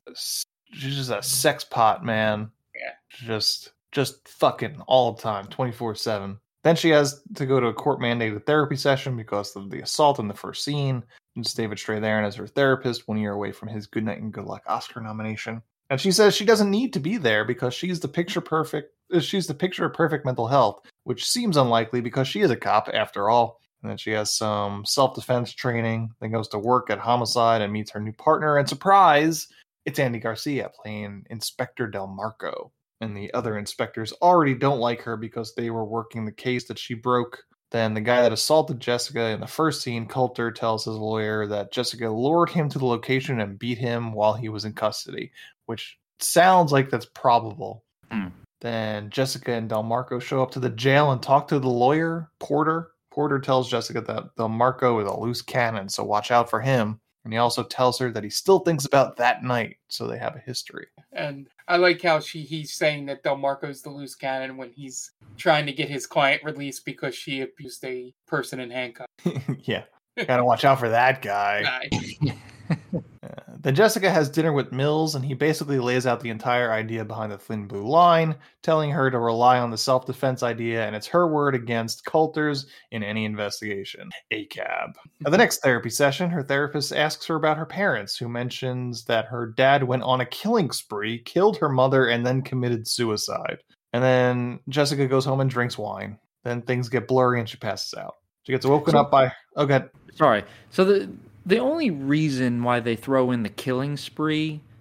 a sex pot, man. Yeah. Just fucking all the time, 24/7. Then she has to go to a court-mandated therapy session because of the assault in the first scene. It's David Strathairn as her therapist 1 year away from his Good Night and Good Luck Oscar nomination. And she says she doesn't need to be there because she's the picture of perfect mental health, which seems unlikely because she is a cop after all. And then she has some self-defense training, then goes to work at Homicide and meets her new partner. And surprise, it's Andy Garcia playing Inspector Del Marco. And the other inspectors already don't like her because they were working the case that she broke. Then the guy that assaulted Jessica in the first scene, Coulter, tells his lawyer that Jessica lured him to the location and beat him while he was in custody, which sounds like that's probable. Then Jessica and Del Marco show up to the jail and talk to the lawyer, Porter. Porter tells Jessica that Del Marco is a loose cannon, so watch out for him. And he also tells her that he still thinks about that night, so they have a history. And I like how he's saying that Del Marco's the loose cannon when he's trying to get his client released because she abused a person in handcuffs. Yeah, gotta watch out for that guy. Then Jessica has dinner with Mills, and he basically lays out the entire idea behind the thin blue line, telling her to rely on the self-defense idea, and it's her word against Coulter's in any investigation. ACAB. At the next therapy session, her therapist asks her about her parents, who mentions that her dad went on a killing spree, killed her mother, and then committed suicide. And then Jessica goes home and drinks wine. Then things get blurry and she passes out. She gets woken up by... Oh, go ahead. Sorry. So the only reason why they throw in the killing spree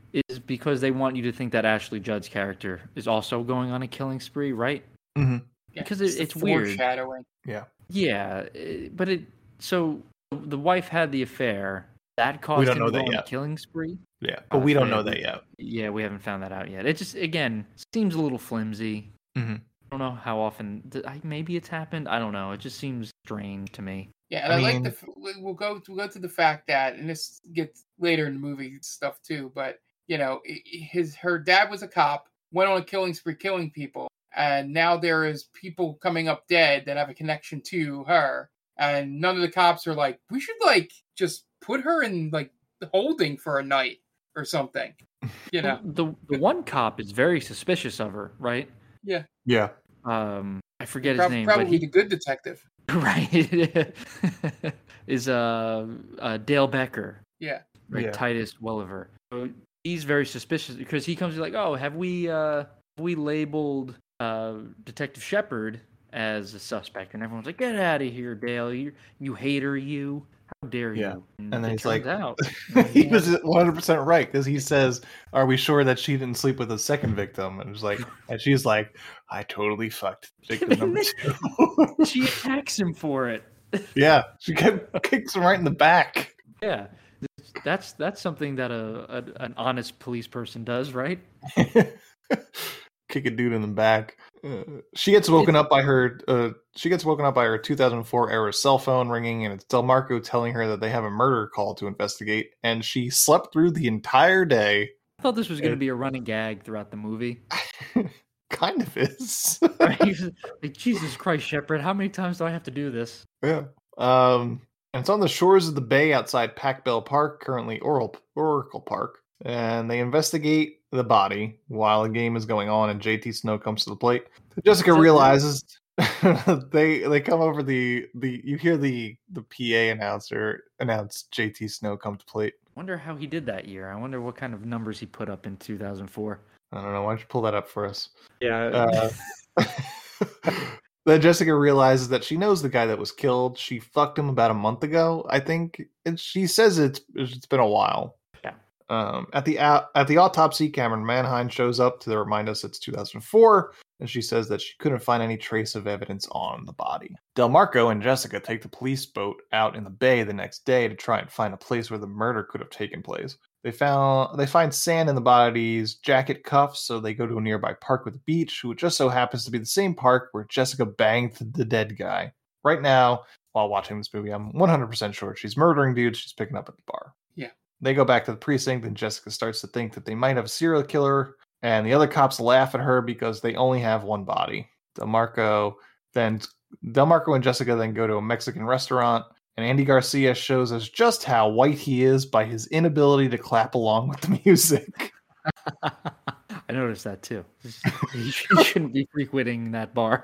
is because they want you to think that Ashley Judd's character is also going on a killing spree, right? Mm-hmm. Yeah, Because it's weird. Foreshadowing. Yeah. Yeah, but so the wife had the affair. That caused him to go on a killing spree. Yeah, but we don't know that yet. Yeah, we haven't found that out yet. It just, again, seems a little flimsy. Mm-hmm. I don't know how often. Maybe it's happened. I don't know. It just seems strange to me. Yeah, and I like we'll go to the fact that, and this gets later in the movie stuff too, but her dad was a cop, went on a killing spree, killing people, and now there is people coming up dead that have a connection to her, and none of the cops are like, we should just put her in holding for a night or something. The one cop is very suspicious of her, right? Yeah. Yeah. I forget his name. Probably the good detective. Right. Is Dale Becker. Yeah. Right. Yeah. Titus Welliver. So he's very suspicious because he comes like, oh, have we labeled Detective Shepard as a suspect? And everyone's like, get out of here, Dale. You hater, you. How dare you? Yeah. And then he's like, he was 100% right because he says, "Are we sure that she didn't sleep with a second victim?" And she's like, "I totally fucked victim number 2." She attacks him for it. Yeah, she kicks him right in the back. Yeah, that's something that an honest police person does, right? Kick a dude in the back. She gets woken up by her 2004 era cell phone ringing, and it's Delmarco telling her that they have a murder call to investigate, and she slept through the entire day. I thought this was going to be a running gag throughout the movie. Kind of is. Right? Like, Jesus Christ, Shepard, how many times do I have to do this? Yeah. And it's on the shores of the bay outside Packbell Park, currently Oracle Park. And they investigate the body while a game is going on, and JT Snow comes to the plate. Jessica realizes they come over you hear the PA announcer announce JT Snow come to plate. I wonder how he did that year. I wonder what kind of numbers he put up in 2004. I don't know. Why don't you pull that up for us? Yeah. Then Jessica realizes that she knows the guy that was killed. She fucked him about a month ago, I think. And she says it's been a while. At the autopsy, Cameron Manheim shows up to remind us it's 2004, and she says that she couldn't find any trace of evidence on the body. Delmarco and Jessica take the police boat out in the bay the next day to try and find a place where the murder could have taken place. They find sand in the body's jacket cuffs, so they go to a nearby park with a beach, which just so happens to be the same park where Jessica banged the dead guy. Right now, while watching this movie, I'm 100% sure she's murdering dudes she's picking up at the bar. Yeah. They go back to the precinct, and Jessica starts to think that they might have a serial killer, and the other cops laugh at her because they only have one body. Delmarco and Jessica then go to a Mexican restaurant, and Andy Garcia shows us just how white he is by his inability to clap along with the music. I noticed that too. You shouldn't be frequenting that bar.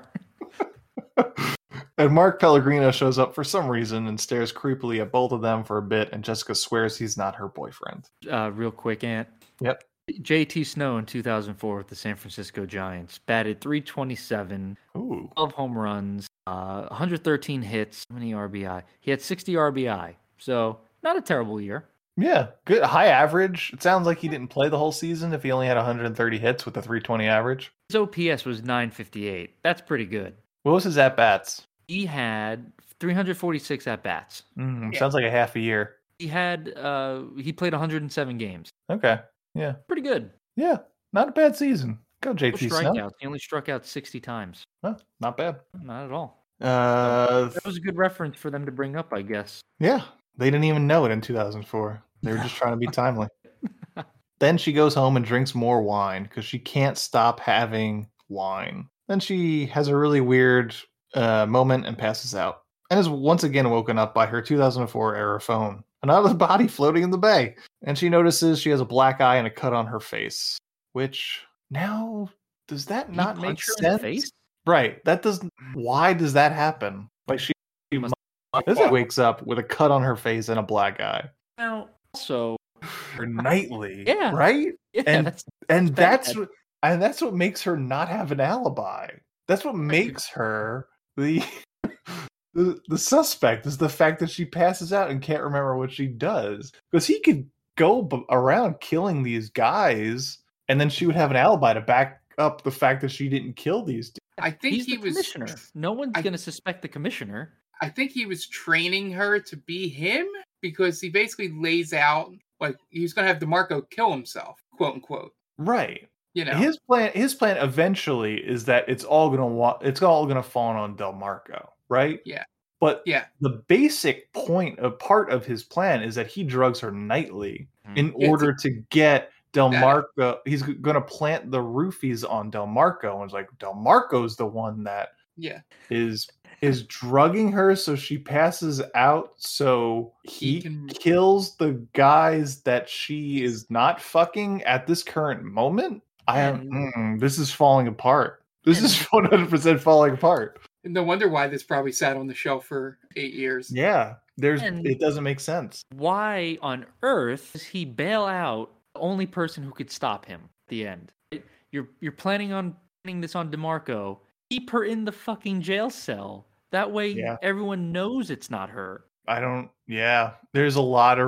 And Mark Pellegrino shows up for some reason and stares creepily at both of them for a bit, and Jessica swears he's not her boyfriend. Real quick, Ant. Yep. JT Snow in 2004 with the San Francisco Giants batted .327, 12 home runs, 113 hits. How many RBI? He had 60 RBI, so not a terrible year. Yeah, good. High average. It sounds like he didn't play the whole season if he only had 130 hits with a .320 average. His OPS was .958. That's pretty good. What was his at-bats? He had 346 at-bats. Sounds like a half a year. He played 107 games. Okay, yeah. Pretty good. Yeah, not a bad season. Go JT Snow. Strikeouts. He only struck out 60 times. Huh, not bad. Not at all. That was a good reference for them to bring up, I guess. Yeah, they didn't even know it in 2004. They were just trying to be timely. Then she goes home and drinks more wine because she can't stop having wine. Then she has a really weird moment and passes out, and is once again woken up by her 2004 era phone. Another body floating in the bay, and she notices she has a black eye and a cut on her face. Which now does that not make sense? Right? That doesn't. Why does that happen? Like she wakes up with a cut on her face and a black eye. Now, also nightly, yeah, right? Yeah, that's what makes her not have an alibi. That's what makes her the suspect, is the fact that she passes out and can't remember what she does. Because he could go around killing these guys, and then she would have an alibi to back up the fact that she didn't kill these dudes. I think He's he the was commissioner. No one's going to suspect the commissioner. I think he was training her to be him because he basically lays out like he's going to have DeMarco kill himself, quote unquote. Right. You know, his plan eventually is that it's all gonna fall on DeMarco, right? Yeah. But yeah, the basic part of his plan is that he drugs her nightly in order to get DeMarco. He's gonna plant the roofies on DeMarco, and it's like DeMarco's the one that is drugging her, so she passes out, so he kills the guys that she is not fucking at this current moment. This is falling apart. This is 100% falling apart. No wonder why this probably sat on the shelf for 8 years. Yeah, it doesn't make sense. Why on earth does he bail out the only person who could stop him at the end? You're planning on putting this on DeMarco. Keep her in the fucking jail cell. That way everyone knows it's not her. There's a lot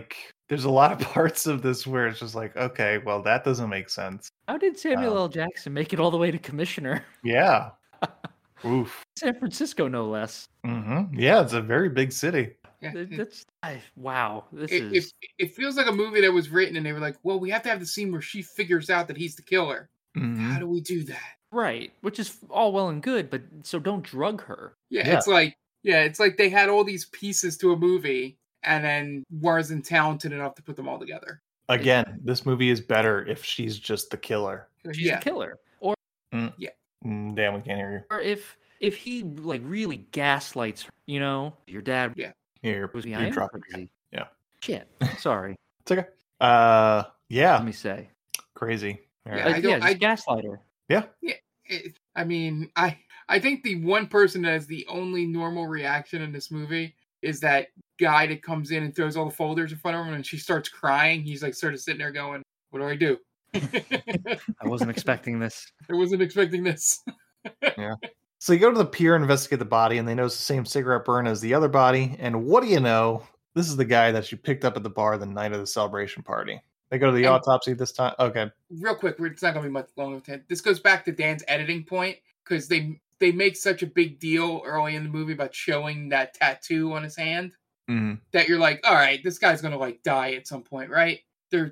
of parts of this where it's just like, okay, well, that doesn't make sense. How did Samuel L. Jackson make it all the way to commissioner? Yeah. Oof. San Francisco, no less. Mm-hmm. Yeah, it's a very big city. Yeah, wow. It feels like a movie that was written and they were like, well, we have to have the scene where she figures out that he's the killer. Mm-hmm. How do we do that? Right, which is all well and good, but so don't drug her. It's like they had all these pieces to a movie and then wasn't talented enough to put them all together. Again, this movie is better if she's just the killer. She's the killer. Or damn, we can't hear you. Or if he like really gaslights her, your dad was behind him. Yeah. Shit. Sorry. It's okay. Let me say. Crazy. Just gaslight her. Yeah. I mean, I think the one person that has the only normal reaction in this movie is that guy that comes in and throws all the folders in front of him and she starts crying. He's like sort of sitting there going, what do I do? I wasn't expecting this. I wasn't expecting this. Yeah. So you go to the pier and investigate the body, and they notice the same cigarette burn as the other body. And what do you know? This is the guy that you picked up at the bar the night of the celebration party. They go to the autopsy this time. Okay. Real quick, it's not going to be much longer. This goes back to Dan's editing point, because they make such a big deal early in the movie about showing that tattoo on his hand that you're like, all right, this guy's going to like die at some point, right? That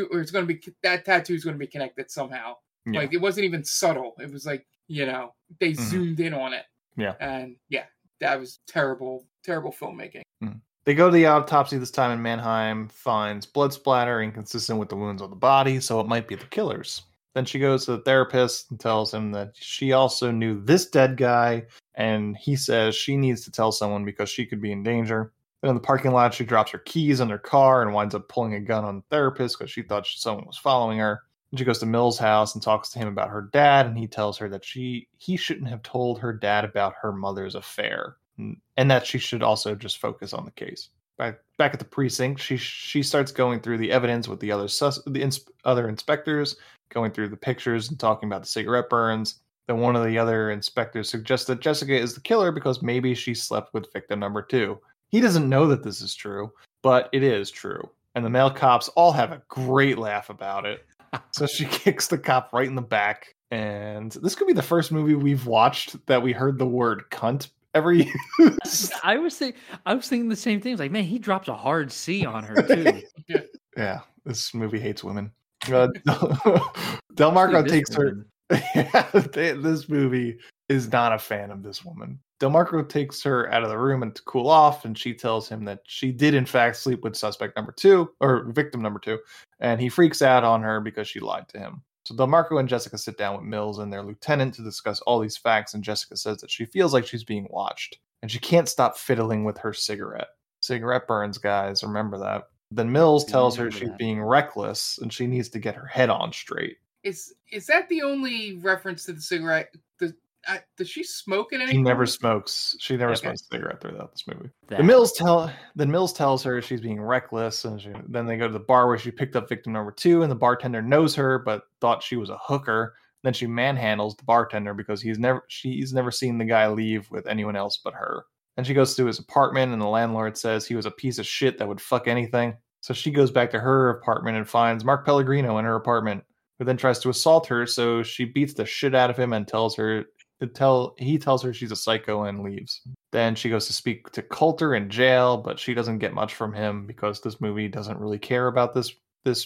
tattoo is going to be connected somehow. Yeah. Like it wasn't even subtle. It was like, they zoomed in on it. Yeah. And that was terrible, terrible filmmaking. They go to the autopsy this time, and Mannheim finds blood splatter inconsistent with the wounds on the body, so it might be the killer's. Then she goes to the therapist and tells him that she also knew this dead guy, and he says she needs to tell someone because she could be in danger. Then in the parking lot, she drops her keys in her car and winds up pulling a gun on the therapist because she thought someone was following her. And she goes to Mills' house and talks to him about her dad, and he tells her that he shouldn't have told her dad about her mother's affair, and that she should also just focus on the case. Back at the precinct, she starts going through the evidence with the other inspectors, going through the pictures and talking about the cigarette burns. Then one of the other inspectors suggests that Jessica is the killer because maybe she slept with victim number 2. He doesn't know that this is true, but it is true. And the male cops all have a great laugh about it. So she kicks the cop right in the back. And this could be the first movie we've watched that we heard the word cunt ever used. I was thinking the same thing. It's like, man, he drops a hard C on her too. Yeah, this movie hates women. DeMarco takes her. This movie is not a fan of this woman. DeMarco takes her out of the room and to cool off, and she tells him that she did in fact sleep with suspect number 2, or victim number 2, and he freaks out on her because she lied to him. So DeMarco and Jessica sit down with Mills and their lieutenant to discuss all these facts, and Jessica says that she feels like she's being watched, and she can't stop fiddling with her cigarette. Cigarette burns, guys, remember that. Then Mills tells her she's being reckless, and she needs to get her head on straight. Is that the only reference to the cigarette? Does she smoke at any point? She never smokes. She never smokes a cigarette throughout this movie. Then Mills tells her she's being reckless, and then they go to the bar where she picked up victim number 2, and the bartender knows her but thought she was a hooker. Then she manhandles the bartender because she's never seen the guy leave with anyone else but her. Then she goes to his apartment, and the landlord says he was a piece of shit that would fuck anything. So she goes back to her apartment and finds Mark Pellegrino in her apartment, who then tries to assault her. So she beats the shit out of him and he tells her she's a psycho and leaves. Then she goes to speak to Coulter in jail, but she doesn't get much from him because this movie doesn't really care about this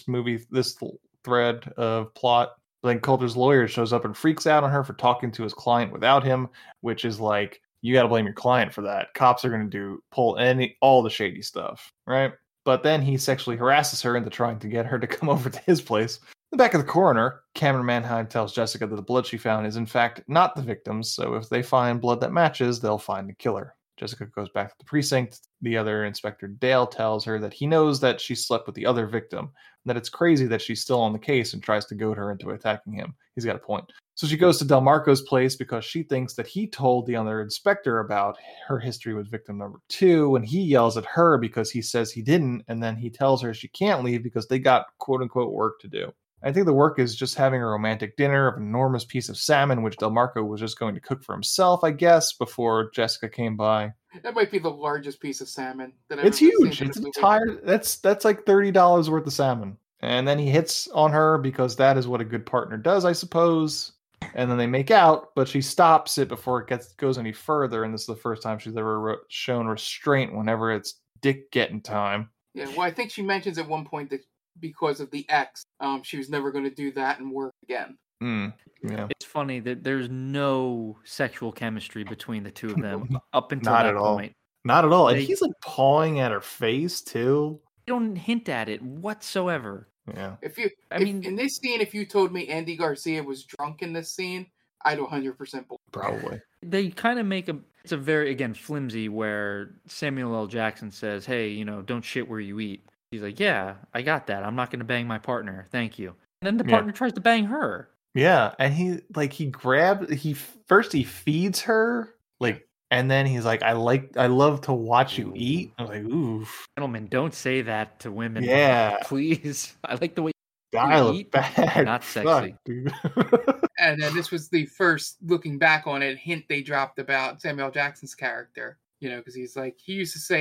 thread of plot. Then Coulter's lawyer shows up and freaks out on her for talking to his client without him, which is like, you got to blame your client for that. Cops are going to pull all the shady stuff, right? But then he sexually harasses her into trying to get her to come over to his place. In the back of the coroner, Cameron Manheim tells Jessica that the blood she found is in fact not the victim's, so if they find blood that matches, they'll find the killer. Jessica goes back to the precinct. The other Inspector Dale tells her that he knows that she slept with the other victim, and that it's crazy that she's still on the case and tries to goad her into attacking him. He's got a point. So she goes to Delmarco's place because she thinks that he told the other inspector about her history with victim number 2, and he yells at her because he says he didn't, and then he tells her she can't leave because they got quote-unquote work to do. I think the work is just having a romantic dinner of an enormous piece of salmon, which Delmarco was just going to cook for himself, I guess, before Jessica came by. That might be the largest piece of salmon that I've It's ever huge. seen in It's a movie. entire. That's like $30 worth of salmon, and then he hits on her because that is what a good partner does, I suppose. And then they make out, but she stops it before it goes any further. And this is the first time she's ever shown restraint whenever it's dick getting time. Yeah, well, I think she mentions at one point that because of the ex, she was never going to do that and work again. Yeah. It's funny that there's no sexual chemistry between the two of them up until Not that at all. point. Not at all. And he's like pawing at her face too. They don't hint at it whatsoever. Yeah. If in this scene, if you told me Andy Garcia was drunk in this scene, I'd 100% believe. Probably. They kind of make it's a very, again, flimsy where Samuel L. Jackson says, hey, don't shit where you eat. He's like, yeah, I got that. I'm not going to bang my partner. Thank you. And then the partner tries to bang her. Yeah. And he feeds her, and then he's like, I love to watch you eat. I'm like, oof. Gentlemen, don't say that to women. Yeah. Please. I like the way you Dial eat. it back. Not sexy. Fuck, dude. And then this was the first, looking back on it, hint they dropped about Samuel Jackson's character. Because he's like, he used to say,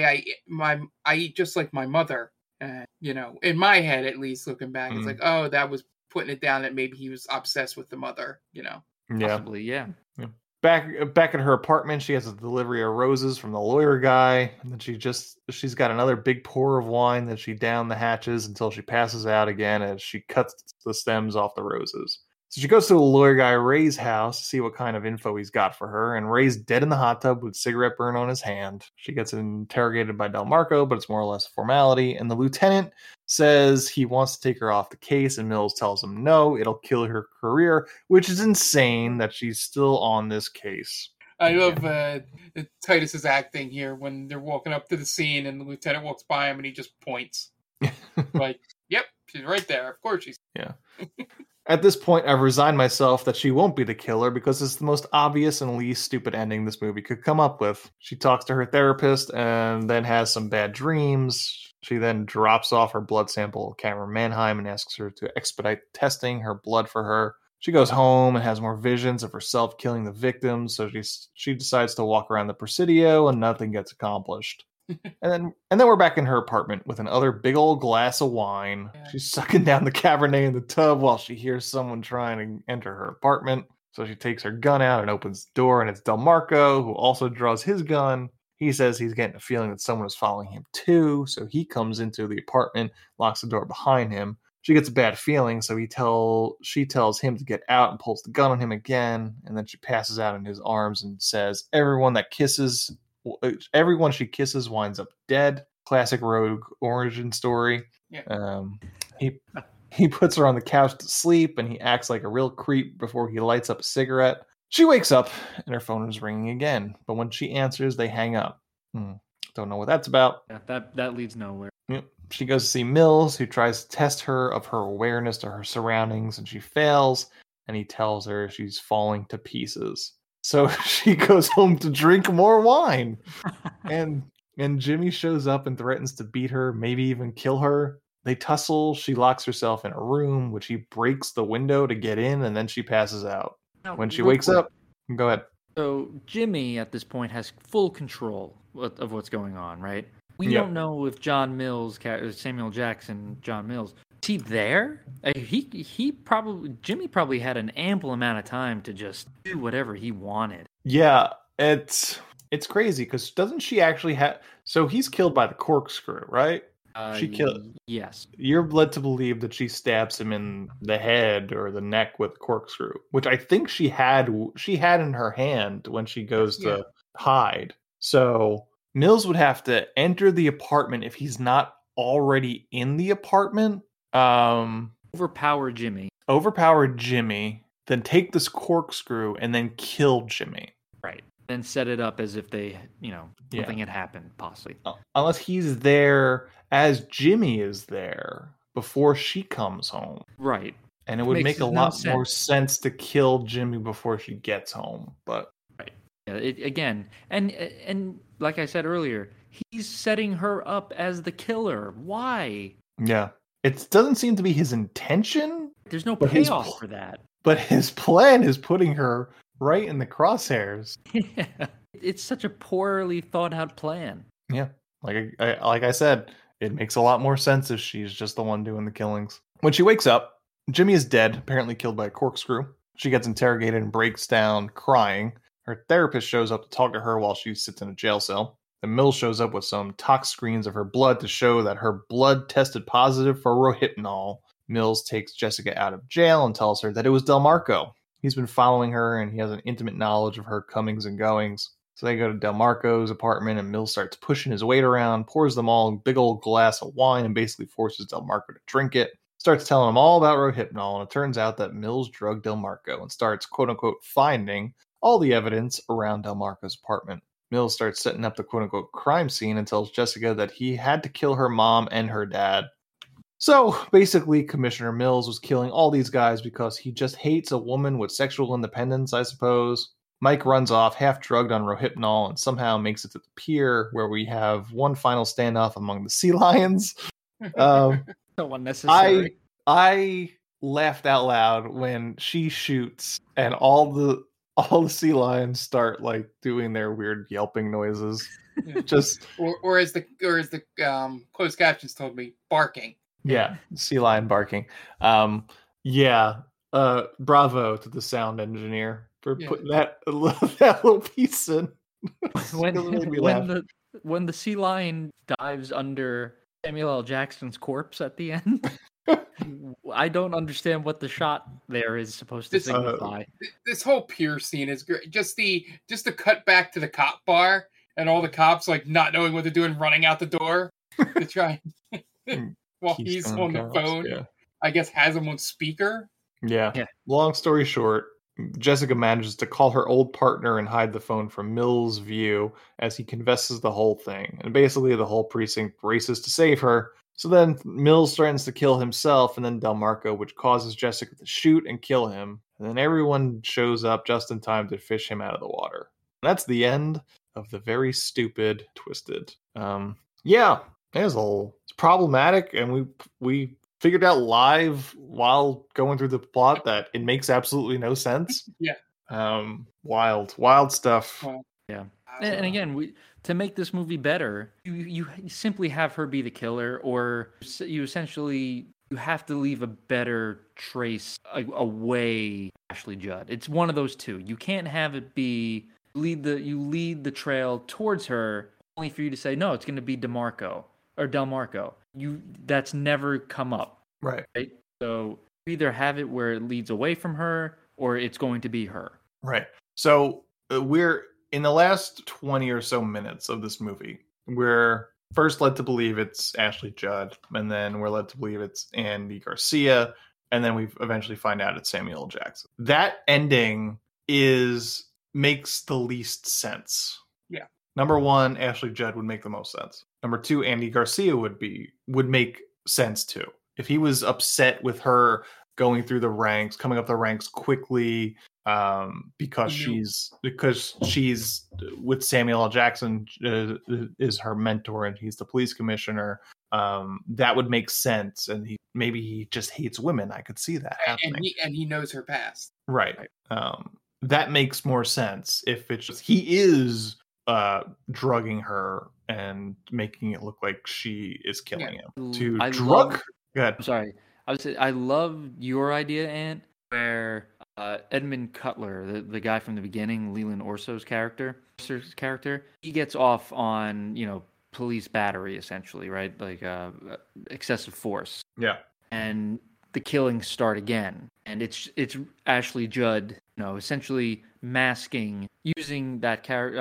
I eat just like my mother. And, in my head, at least, looking back, it's like, oh, that was putting it down that maybe he was obsessed with the mother, Yeah. Possibly, yeah. Back at her apartment, she has a delivery of roses from the lawyer guy, and then she's got another big pour of wine that she down the hatches until she passes out again as she cuts the stems off the roses. So she goes to the lawyer guy Ray's house to see what kind of info he's got for her, and Ray's dead in the hot tub with cigarette burn on his hand. She gets interrogated by Delmarco, but it's more or less a formality, and the lieutenant says he wants to take her off the case, and Mills tells him no, it'll kill her career, which is insane that she's still on this case. I love Titus's acting here when they're walking up to the scene and the lieutenant walks by him and he just points. Like, yep, she's right there. Of course she's. Yeah. At this point, I've resigned myself that she won't be the killer because it's the most obvious and least stupid ending this movie could come up with. She talks to her therapist and then has some bad dreams. She then drops off her blood sample to Cameron Manheim and asks her to expedite testing her blood for her. She goes home and has more visions of herself killing the victims, so she decides to walk around the Presidio and nothing gets accomplished. And then we're back in her apartment with another big old glass of wine. Yeah. She's sucking down the Cabernet in the tub while she hears someone trying to enter her apartment. So she takes her gun out and opens the door, and it's Delmarco, who also draws his gun. He says he's getting a feeling that someone is following him too, so he comes into the apartment, locks the door behind him. She gets a bad feeling, so she tells him to get out and pulls the gun on him again, and then she passes out in his arms and says, everyone she kisses winds up dead. Classic Rogue origin story. Yeah. He puts her on the couch to sleep, and he acts like a real creep before he lights up a cigarette. She wakes up, and her phone is ringing again. But when she answers, they hang up. Don't know what that's about. Yeah, that leads nowhere. Yep. She goes to see Mills, who tries to test her of her awareness to her surroundings, and she fails. And he tells her she's falling to pieces. So she goes home to drink more wine. And Jimmy shows up and threatens to beat her, maybe even kill her. They tussle. She locks herself in a room, which he breaks the window to get in, and then she passes out. When she wakes up, go ahead. So Jimmy, at this point, has full control of what's going on, right? We don't know if John Mills, Samuel Jackson, John Mills, is he there? Jimmy probably had an ample amount of time to just do whatever he wanted. Yeah, it's crazy because doesn't she actually have? So he's killed by the corkscrew, right? She killed. Yes. You're led to believe that she stabs him in the head or the neck with a corkscrew, which I think she had in her hand when she goes to hide. So Mills would have to enter the apartment if he's not already in the apartment. Overpower Jimmy, then take this corkscrew and then kill Jimmy. Right. Then set it up as if they, something had happened, possibly. Unless he's there as Jimmy is there before she comes home. Right. And it would make a lot more sense to kill Jimmy before she gets home. But right. Yeah, again, and like I said earlier, he's setting her up as the killer. Why? Yeah. It doesn't seem to be his intention. There's no payoff for that. But his plan is putting her right in the crosshairs. Yeah. It's such a poorly thought out plan. Yeah. Like I said, it makes a lot more sense if she's just the one doing the killings. When she wakes up, Jimmy is dead, apparently killed by a corkscrew. She gets interrogated and breaks down crying. Her therapist shows up to talk to her while she sits in a jail cell. And Mills shows up with some tox screens of her blood to show that her blood tested positive for Rohypnol. Mills takes Jessica out of jail and tells her that it was DelMarco. He's been following her and he has an intimate knowledge of her comings and goings. So they go to DelMarco's apartment and Mills starts pushing his weight around, pours them all a big old glass of wine and basically forces DelMarco to drink it. Starts telling him all about Rohypnol, and it turns out that Mills drugged DelMarco and starts quote-unquote finding all the evidence around DelMarco's apartment. Mills starts setting up the quote-unquote crime scene and tells Jessica that he had to kill her mom and her dad. So, basically, Commissioner Mills was killing all these guys because he just hates a woman with sexual independence, I suppose. Mike runs off, half-drugged on Rohypnol, and somehow makes it to the pier, where we have one final standoff among the sea lions. So unnecessary. I laughed out loud when she shoots, and all the sea lions start like doing their weird yelping noises. Just or as the closed captions told me, barking. Yeah, sea lion barking. Bravo to the sound engineer for putting that little piece in. When the sea lion dives under Samuel L. Jackson's corpse at the end, I don't understand what the shot there is supposed to signify. This whole pier scene is great. Just the cut back to the cop bar and all the cops like not knowing what to do and running out the door to try while he's on the phone. Yeah. I guess has him on speaker. Yeah. Long story short, Jessica manages to call her old partner and hide the phone from Mills' view as he confesses the whole thing. And basically the whole precinct races to save her. So then Mills threatens to kill himself and then DelMarco, which causes Jessica to shoot and kill him. And then everyone shows up just in time to fish him out of the water. And that's the end of the very stupid Twisted. It's problematic, and we figured out live while going through the plot that it makes absolutely no sense. Wild stuff. Yeah. And again, to make this movie better, you simply have her be the killer, or you essentially you have to leave a better trace away Ashley Judd. It's one of those two. You can't have it be lead the trail towards her only for you to say no, it's going to be DelMarco. That's never come up. Right? So you either have it where it leads away from her or it's going to be her. Right. So we're in the last 20 or so minutes of this movie, we're first led to believe it's Ashley Judd, and then we're led to believe it's Andy Garcia, and then we eventually find out it's Samuel L. Jackson. That ending makes the least sense. Yeah. Number one, Ashley Judd would make the most sense. Number two, Andy Garcia would make sense too. If he was upset with her going through the ranks, coming up the ranks quickly, because she's with Samuel L. Jackson is her mentor and he's the police commissioner, that would make sense. And maybe he just hates women. I could see that happening. And he knows her past. Right. That makes more sense if it's just he is drugging her and making it look like she is killing him. To I drug. love- Go ahead. I'm sorry. I love your idea, Ant, where Edmund Cutler, the guy from the beginning, Leland Orser's character, he gets off on, police battery, essentially, right? Like excessive force. Yeah. And the killings start again. And it's Ashley Judd, essentially masking, using that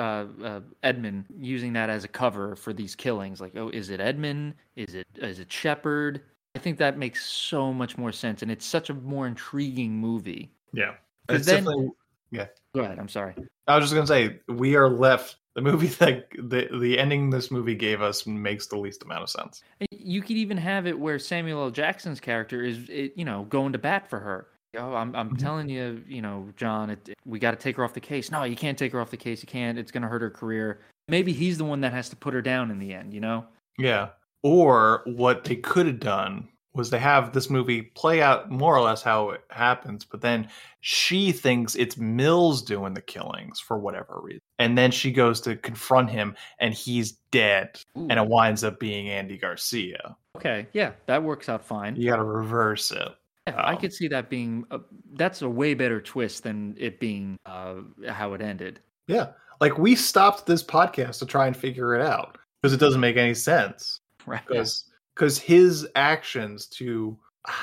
Edmund, using that as a cover for these killings. Like, oh, is it Edmund? Is it Shepard? I think that makes so much more sense, and it's such a more intriguing movie. Yeah. Because It's then, definitely. Yeah. go ahead. I'm sorry. I was just gonna say we are left. The movie that the ending this movie gave us makes the least amount of sense. And you could even have it where Samuel L. Jackson's character is, going to bat for her. I'm telling you, John, we got to take her off the case. No, you can't take her off the case. You can't. It's going to hurt her career. Maybe he's the one that has to put her down in the end. Yeah. Or what they could have done was they have this movie play out more or less how it happens, but then she thinks it's Mills doing the killings for whatever reason. And then she goes to confront him and he's dead. Ooh. And it winds up being Andy Garcia. Okay, yeah, that works out fine. You got to reverse it. Yeah, I could see that being that's a way better twist than it being how it ended. Yeah. Like we stopped this podcast to try and figure it out because it doesn't make any sense. Right. Because his actions to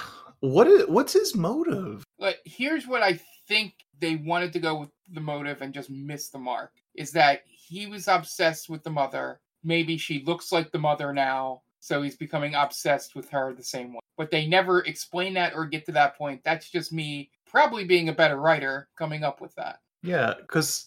what's his motive? But here's what I think they wanted to go with the motive and just missed the mark. Is that he was obsessed with the mother. Maybe she looks like the mother now, so he's becoming obsessed with her the same way. But they never explain that or get to that point. That's just me probably being a better writer coming up with that. Yeah, because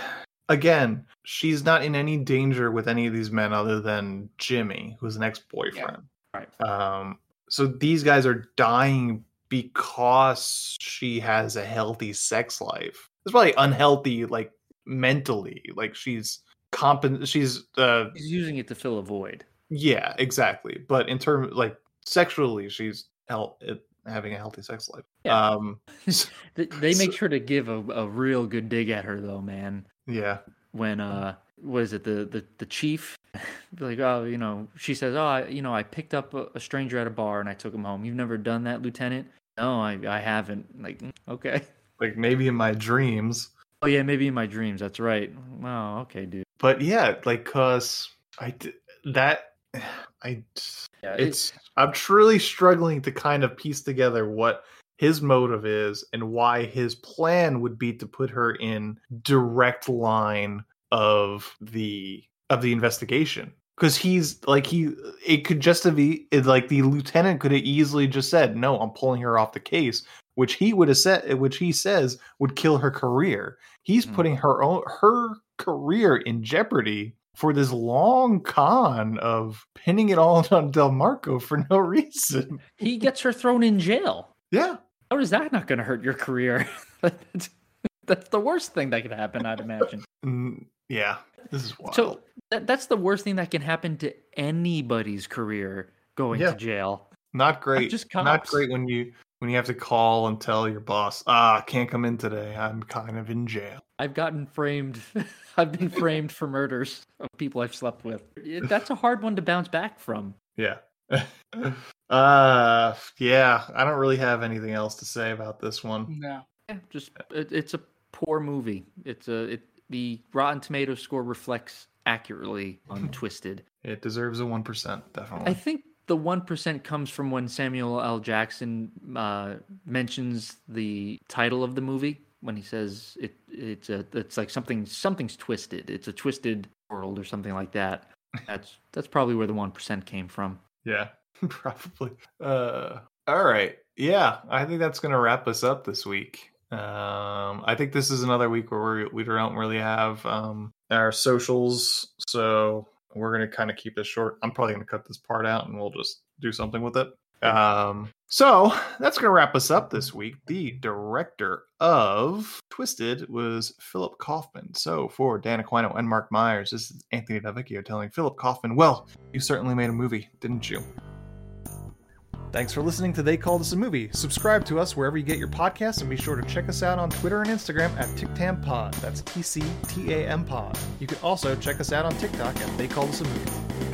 again, she's not in any danger with any of these men other than Jimmy, who's an ex-boyfriend. Yeah. Right. So these guys are dying because she has a healthy sex life. It's probably unhealthy, like mentally. Like she's using it to fill a void. Yeah, exactly. But in terms like sexually, she's having a healthy sex life. Yeah. They make sure to give a real good dig at her though, man. Yeah. When what is it, the chief? Like, oh, she says, oh, I picked up a stranger at a bar and I took him home. You've never done that, Lieutenant? No, I haven't. Like, okay. Like maybe in my dreams. Oh yeah, maybe in my dreams. That's right. Wow. Okay, dude. But yeah, like, cause I'm truly struggling to kind of piece together what his motive is and why his plan would be to put her in direct line of the investigation. Because it could just be like the lieutenant could have easily just said, no, I'm pulling her off the case, which he says would kill her career. He's putting her career in jeopardy for this long con of pinning it all on Del Marco for no reason. He gets her thrown in jail. Yeah. How is that not going to hurt your career? That's the worst thing that could happen, I'd imagine. Yeah, this is wild. So that's the worst thing that can happen to anybody's career, going to jail. Not great. Just cops. Not great when you have to call and tell your boss, can't come in today. I'm kind of in jail. I've gotten framed. I've been framed for murders of people I've slept with. That's a hard one to bounce back from. Yeah. Yeah, I don't really have anything else to say about this one. No. Yeah, just it's a poor movie. The Rotten Tomatoes score reflects accurately on Twisted. It deserves a 1%, definitely. I think the 1% comes from when Samuel L. Jackson mentions the title of the movie, when he says it's like something's twisted. It's a twisted world or something like that. That's probably where the 1% came from. Yeah, probably. All right. Yeah, I think that's going to wrap us up this week. I think this is another week where we don't really have our socials, so we're going to kind of keep this short. I'm probably going to cut this part out and we'll just do something with it. So that's going to wrap us up this week. The director of Twisted was Philip Kaufman. So for Dan Aquino and Mark Myers, this is Anthony Davecchio telling Philip Kaufman, well, you certainly made a movie, didn't you? Thanks for listening to They Called Us a Movie. Subscribe to us wherever you get your podcasts, and be sure to check us out on Twitter and Instagram at TicTamPod. That's TCTAM Pod. You can also check us out on TikTok at They Called Us a Movie.